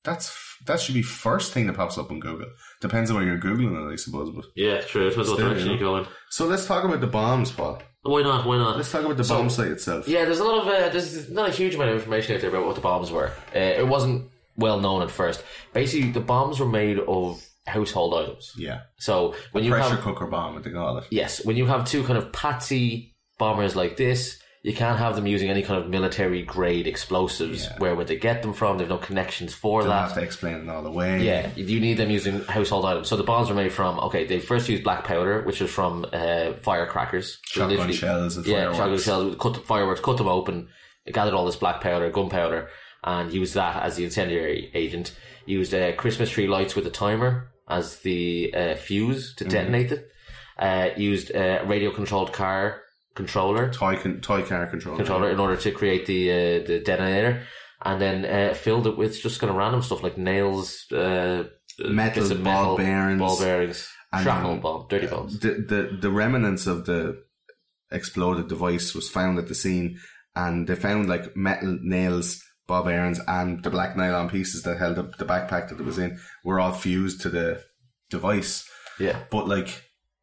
That's that should be first thing that pops up on Google. Depends on where you're googling it, I suppose. But Yeah, true. It depends what Still, direction you know. you're going. so let's talk about the bombs, Paul. Why not? Why not? Let's talk about the So- bomb site itself. Yeah, there's a lot of uh, there's not a huge amount of information out there about what the bombs were. Uh, it wasn't well known at first. Basically, the bombs were made of household items. Yeah. So when you Pressure have cooker bomb, what they call it. yes, when you have two kind of patsy bombers like this, you can't have them using any kind of military grade explosives. Yeah. Where would they get them from? They've no connections for They'll that. have to explain it all the way. Yeah, you need them using household items. So the bombs were made from, okay, they first used black powder, which was from uh, firecrackers. So Shotgun literally- shells and Yeah, fireworks. shotgun shells, cut the fireworks, cut them open, gathered all this black powder, gunpowder, and used that as the incendiary agent. Used uh, Christmas tree lights with a timer as the uh, fuse to detonate it. Uh, used a radio-controlled car controller Toy, con- toy car controller. controller in order to create the uh, the detonator, and then uh, filled it with just kind of random stuff like nails, uh, Metal, bits of ball bearings. ball bearings, And shrapnel then, bomb, dirty bombs. The, the, the remnants of the exploded device was found at the scene, and they found like metal nails, ball bearings, and the black nylon pieces that held up the backpack that it was in were all fused to the device. Yeah, But like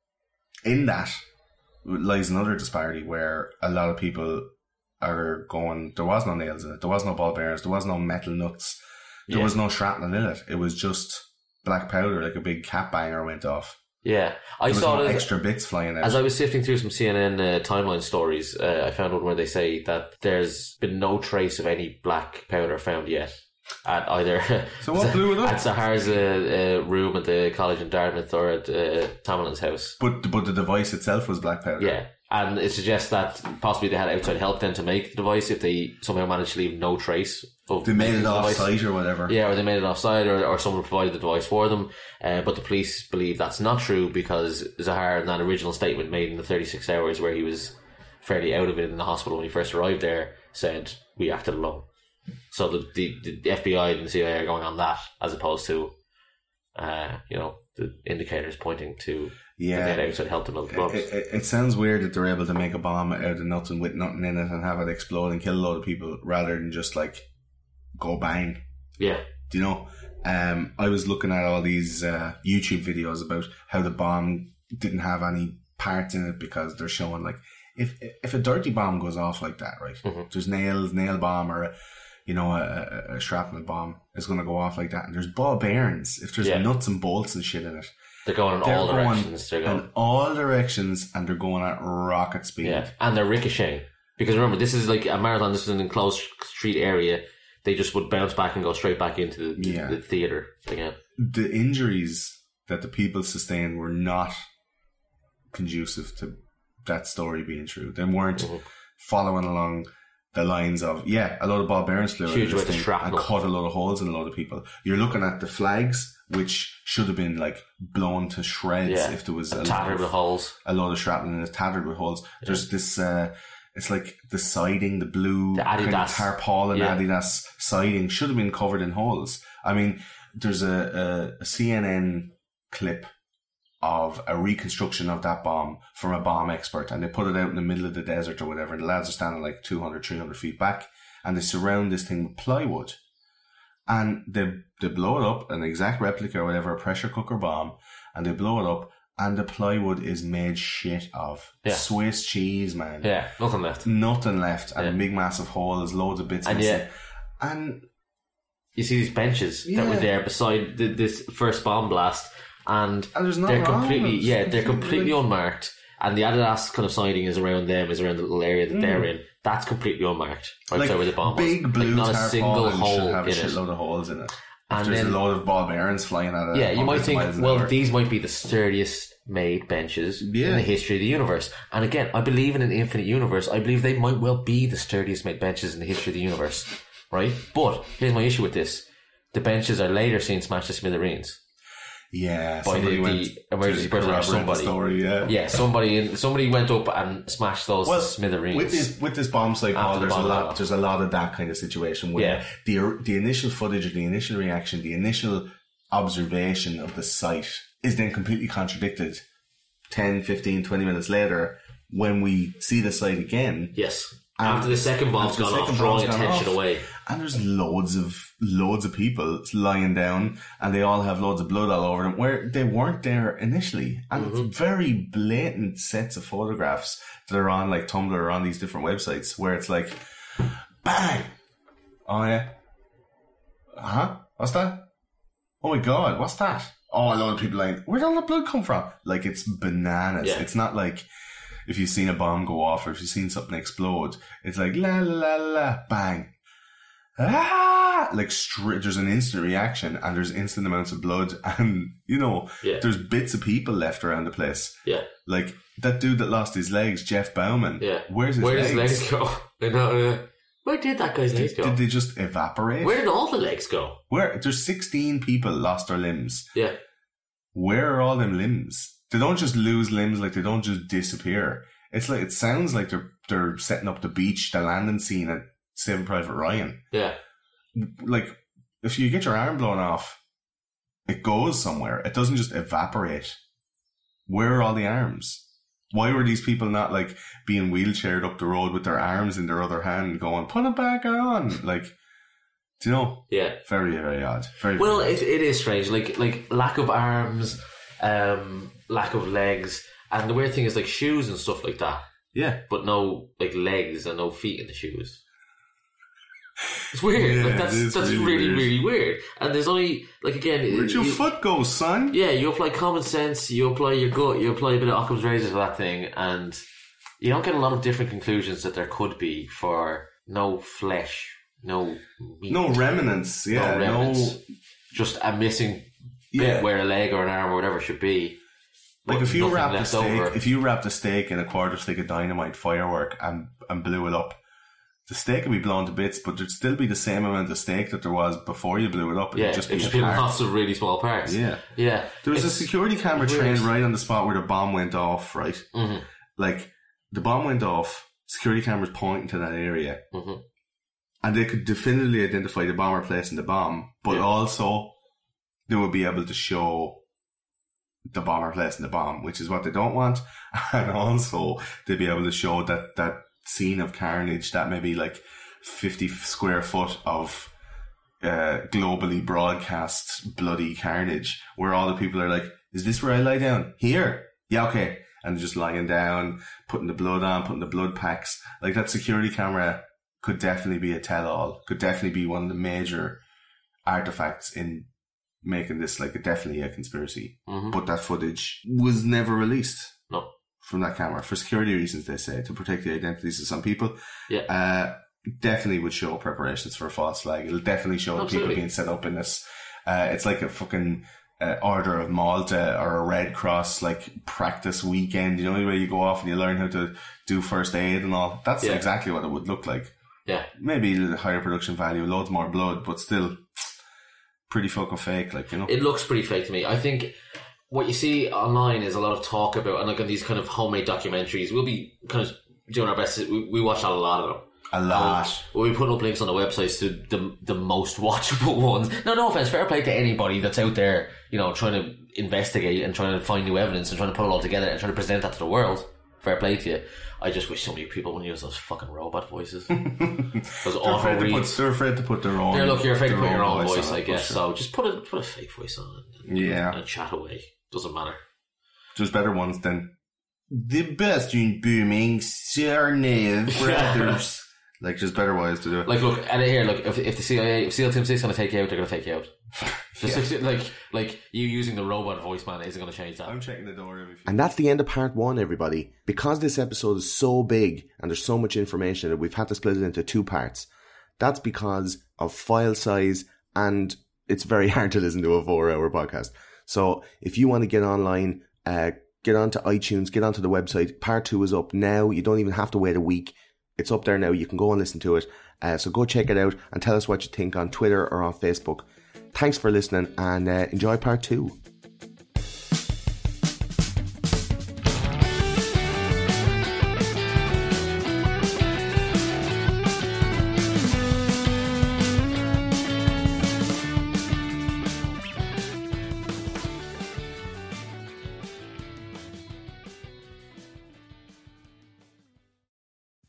in that lies another disparity where a lot of people are going, there was no nails in it, there was no ball bearings, there was no metal nuts, there Yeah. was no shrapnel in it. It was just black powder, like a big cat banger went off. yeah. I There was saw no it extra bits flying out. as I was sifting through some C N N uh, timeline stories. Uh, I found one where they say that there's been no trace of any black powder found yet at either. So what blew it up? At Sahar's uh, uh, room at the college in Dartmouth or at uh, Tamerlan's house. But but the device itself was black powder. Yeah, and it suggests that possibly they had outside help then to make the device if they somehow managed to leave no trace of They made making it the off device. site or whatever. Yeah, or they made it offside, or, or someone provided the device for them. Uh, but the police believe that's not true because Zahar, in that original statement made in the thirty-six hours where he was fairly out of it in the hospital when he first arrived there, said, we acted alone. So the, the, the F B I and the C I A are going on that as opposed to, uh, you know, the indicators pointing to Yeah. that they had outside help to milk the bombs. It, it, it sounds weird that they're able to make a bomb out of nothing with nothing in it and have it explode and kill a load of people rather than just like go bang. Yeah. Do you know? Um, I was looking at all these uh, YouTube videos about how the bomb didn't have any parts in it because they're showing like if if a dirty bomb goes off like that, right? Mm-hmm. There's nails, nail bomb, or a, you know a, a, a shrapnel bomb is going to go off like that, and there's ball bearings. If there's Yeah. nuts and bolts and shit in it, They're going in they're all going directions. They're going. in all directions, and they're going at rocket speed. Yeah, and they're ricocheting. Because remember, this is like a marathon, this is an enclosed street area. They just would bounce back and go straight back into the, Yeah. the theatre again. The injuries that the people sustained were not conducive to that story being true. They weren't Mm-hmm. following along the lines of, yeah, a lot of ball bearings flew out Huge of this amount of thing shrapnel. and cut a lot of holes in a lot of people. You're looking at the flags, which should have been like blown to shreds Yeah. if there was a lot, Tattered of, with holes. a lot of shrapnel and it's tattered with holes. There's this, uh, it's like the siding, the blue The kind of Adidas. tarpaulin Yeah. Adidas siding should have been covered in holes. I mean, there's a, a, a C N N clip of a reconstruction of that bomb from a bomb expert, and they put it out in the middle of the desert or whatever, and the lads are standing like two hundred, three hundred feet back, and they surround this thing with plywood. And they, they blow it up, an exact replica or whatever, a pressure cooker bomb, and they blow it up, and the plywood is made shit of. Yeah. Swiss cheese, man. Yeah, nothing left. Nothing left, and Yeah. big massive holes, loads of bits And missing. yeah. And You see these benches that were Yeah. there beside the, this first bomb blast, and, And there's nothing they're wrong completely, with it. yeah, they're completely Like- unmarked. And the Adidas kind of siding is around them, is around the little area that they're in. That's completely unmarked. Right Mm. like there where the bomb was. big blue like not a single tarpaulin hole should have a in it. shitload of holes in it. If And there's then- a load of ball bearings flying at it. Yeah, you might think, miles an well, hour. these might be the sturdiest made benches Yeah. in the history of the universe. And again, I believe in an infinite universe. I believe they might well be the sturdiest made benches in the history of the universe. Right? But here's my issue with this. The benches are later seen smashed to smithereens. Yeah, by somebody the, went the emergency to personnel or corroborate the somebody. story, yeah. Yeah, somebody somebody went up and smashed those Well, smithereens. with this with this bomb site, Paul, After the there's a bomb went lot off. there's a lot of that kind of situation where Yeah. the the initial footage or the initial reaction, the initial observation of the site is then completely contradicted ten, fifteen, twenty minutes later when we see the site again. Yes. After the second bomb's after the gone off, second drawing bomb's gone attention off, away. And there's loads of loads of people lying down, and they all have loads of blood all over them, where they weren't there initially. And Mm-hmm. it's very blatant sets of photographs that are on like Tumblr or on these different websites, where it's like, bang! Oh yeah. Huh? What's that? Oh my god, what's that? Oh, a lot of people like, where'd all the blood come from? Like, it's bananas. Yeah. It's not like if you've seen a bomb go off or if you've seen something explode. It's like, la la la la, la bang. Ah! Like, stri- there's an instant reaction and there's instant amounts of blood, and, you know, Yeah. there's bits of people left around the place. Yeah. Like, that dude that lost his legs, Jeff Bauman. Yeah. Where's his Where legs? did his legs go? I know, uh, where did that guy's legs Did, go? did they just evaporate? Where did all the legs go? Where? There's sixteen people lost their limbs. Yeah. Where are all them limbs? They don't just lose limbs, like they don't just disappear. It's like, it sounds like they're they're setting up the beach, the landing scene at Saving Private Ryan. Yeah. Like, if you get your arm blown off, it goes somewhere. It doesn't just evaporate. Where are all the arms? Why were these people not like being wheelchaired up the road with their arms in their other hand going, put it back on? Like, do you know? Yeah. Very, very odd. Very, Well, very it, it is strange. Like like lack of arms, um, lack of legs, and the weird thing is like shoes and stuff like that, yeah. but no like legs and no feet in the shoes. It's weird. Yeah, like that's it is that's really really weird. really weird. And there's only like again, Where'd your you- foot go, son? Yeah, you apply common sense, you apply your gut, you apply a bit of Occam's razor to that thing, and you don't get a lot of different conclusions that there could be for no flesh, no meat, No remnants. Yeah. no No. remnants, just a missing bit Yeah. where a leg or an arm or whatever should be. Like, but if you nothing wrapped a left steak, over. if you wrapped a steak in a quarter stick of dynamite firework and and blew it up, the steak would be blown to bits, but there'd still be the same amount of steak that there was before you blew it up. yeah, It'd just it'd be just a be part. lots of really small parts. Yeah. yeah. There was a It's security camera weird. trained right on the spot where the bomb went off, right? Mhm. Like, the bomb went off, security cameras pointing to that area, Mhm. and they could definitively identify the bomber placing the bomb, but Yeah. also they would be able to show the bomber placing the bomb, which is what they don't want, and also they'd be able to show that that scene of carnage, that maybe like fifty square foot of uh, globally broadcast bloody carnage, where all the people are like, is this where I lie down? Here? Yeah, okay. And just lying down, putting the blood on, putting the blood packs. Like, that security camera could definitely be a tell-all, could definitely be one of the major artifacts in making this like a, definitely a conspiracy. Mhm. But that footage was never released No. from that camera for security reasons, they say, to protect the identities of some people. Yeah. Uh, definitely would show preparations for a false flag. It'll definitely show Absolutely. people being set up in this. Uh, it's like a fucking uh, Order of Malta or a Red Cross like practice weekend. You know, where you go off and you learn how to do first aid and all. That's Yeah. exactly what it would look like. Yeah. Maybe a little higher production value, loads more blood, but still pretty fucking fake, like, you know. It looks pretty fake to me. I think what you see online is a lot of talk about, and like on these kind of homemade documentaries, we'll be kind of doing our best. We, we watch a lot of them. A lot. We'll be putting up links on the websites to the the most watchable ones. No, no offense, fair play to anybody that's out there, you know, trying to investigate and trying to find new evidence and trying to put it all together and trying to present that to the world. Fair play to you. I just wish so many people wouldn't use those fucking robot voices. Those They're auto afraid, to put, reads. they're afraid to put their own. Yeah, look, you're afraid to their put your own voice, on I it, guess. but So just put a put a fake voice on and, Yeah. and chat away. Doesn't matter. There's better ones than the best in booming Cernev brothers. Like, there's better ways to do it. Like, look, and here, look, if, if the C I A, if SEAL Team six is going to take you out, they're going to take you out. Just Yeah. like, like you using the robot voice, man, isn't going to change that. I'm checking the door every few And that's the end of part one, everybody. Because this episode is so big and there's so much information that we've had to split it into two parts. That's because of file size, and it's very hard to listen to a four hour podcast. So if you want to get online, uh, get onto iTunes, get onto the website. Part two is up now. You don't even have to wait a week. It's up there now. You can go and listen to it. Uh, so go check it out and tell us what you think on Twitter or on Facebook. Thanks for listening, and uh, enjoy part two.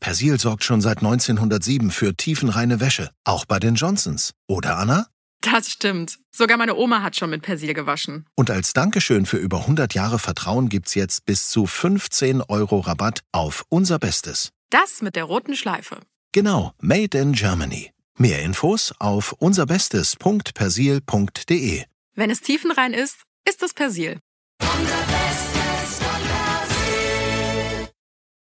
Persil sorgt schon seit neunzehnhundertsieben für tiefenreine Wäsche, auch bei den Johnsons. Oder, Anna? Das stimmt. Sogar meine Oma hat schon mit Persil gewaschen. Und als Dankeschön für über hundert Jahre Vertrauen gibt's jetzt bis zu fünfzehn Euro Rabatt auf unser Bestes. Das mit der roten Schleife. Genau, Made in Germany. Mehr Infos auf unserbestes punkt persil punkt de. Wenn es tiefenrein ist, ist es Persil. Unser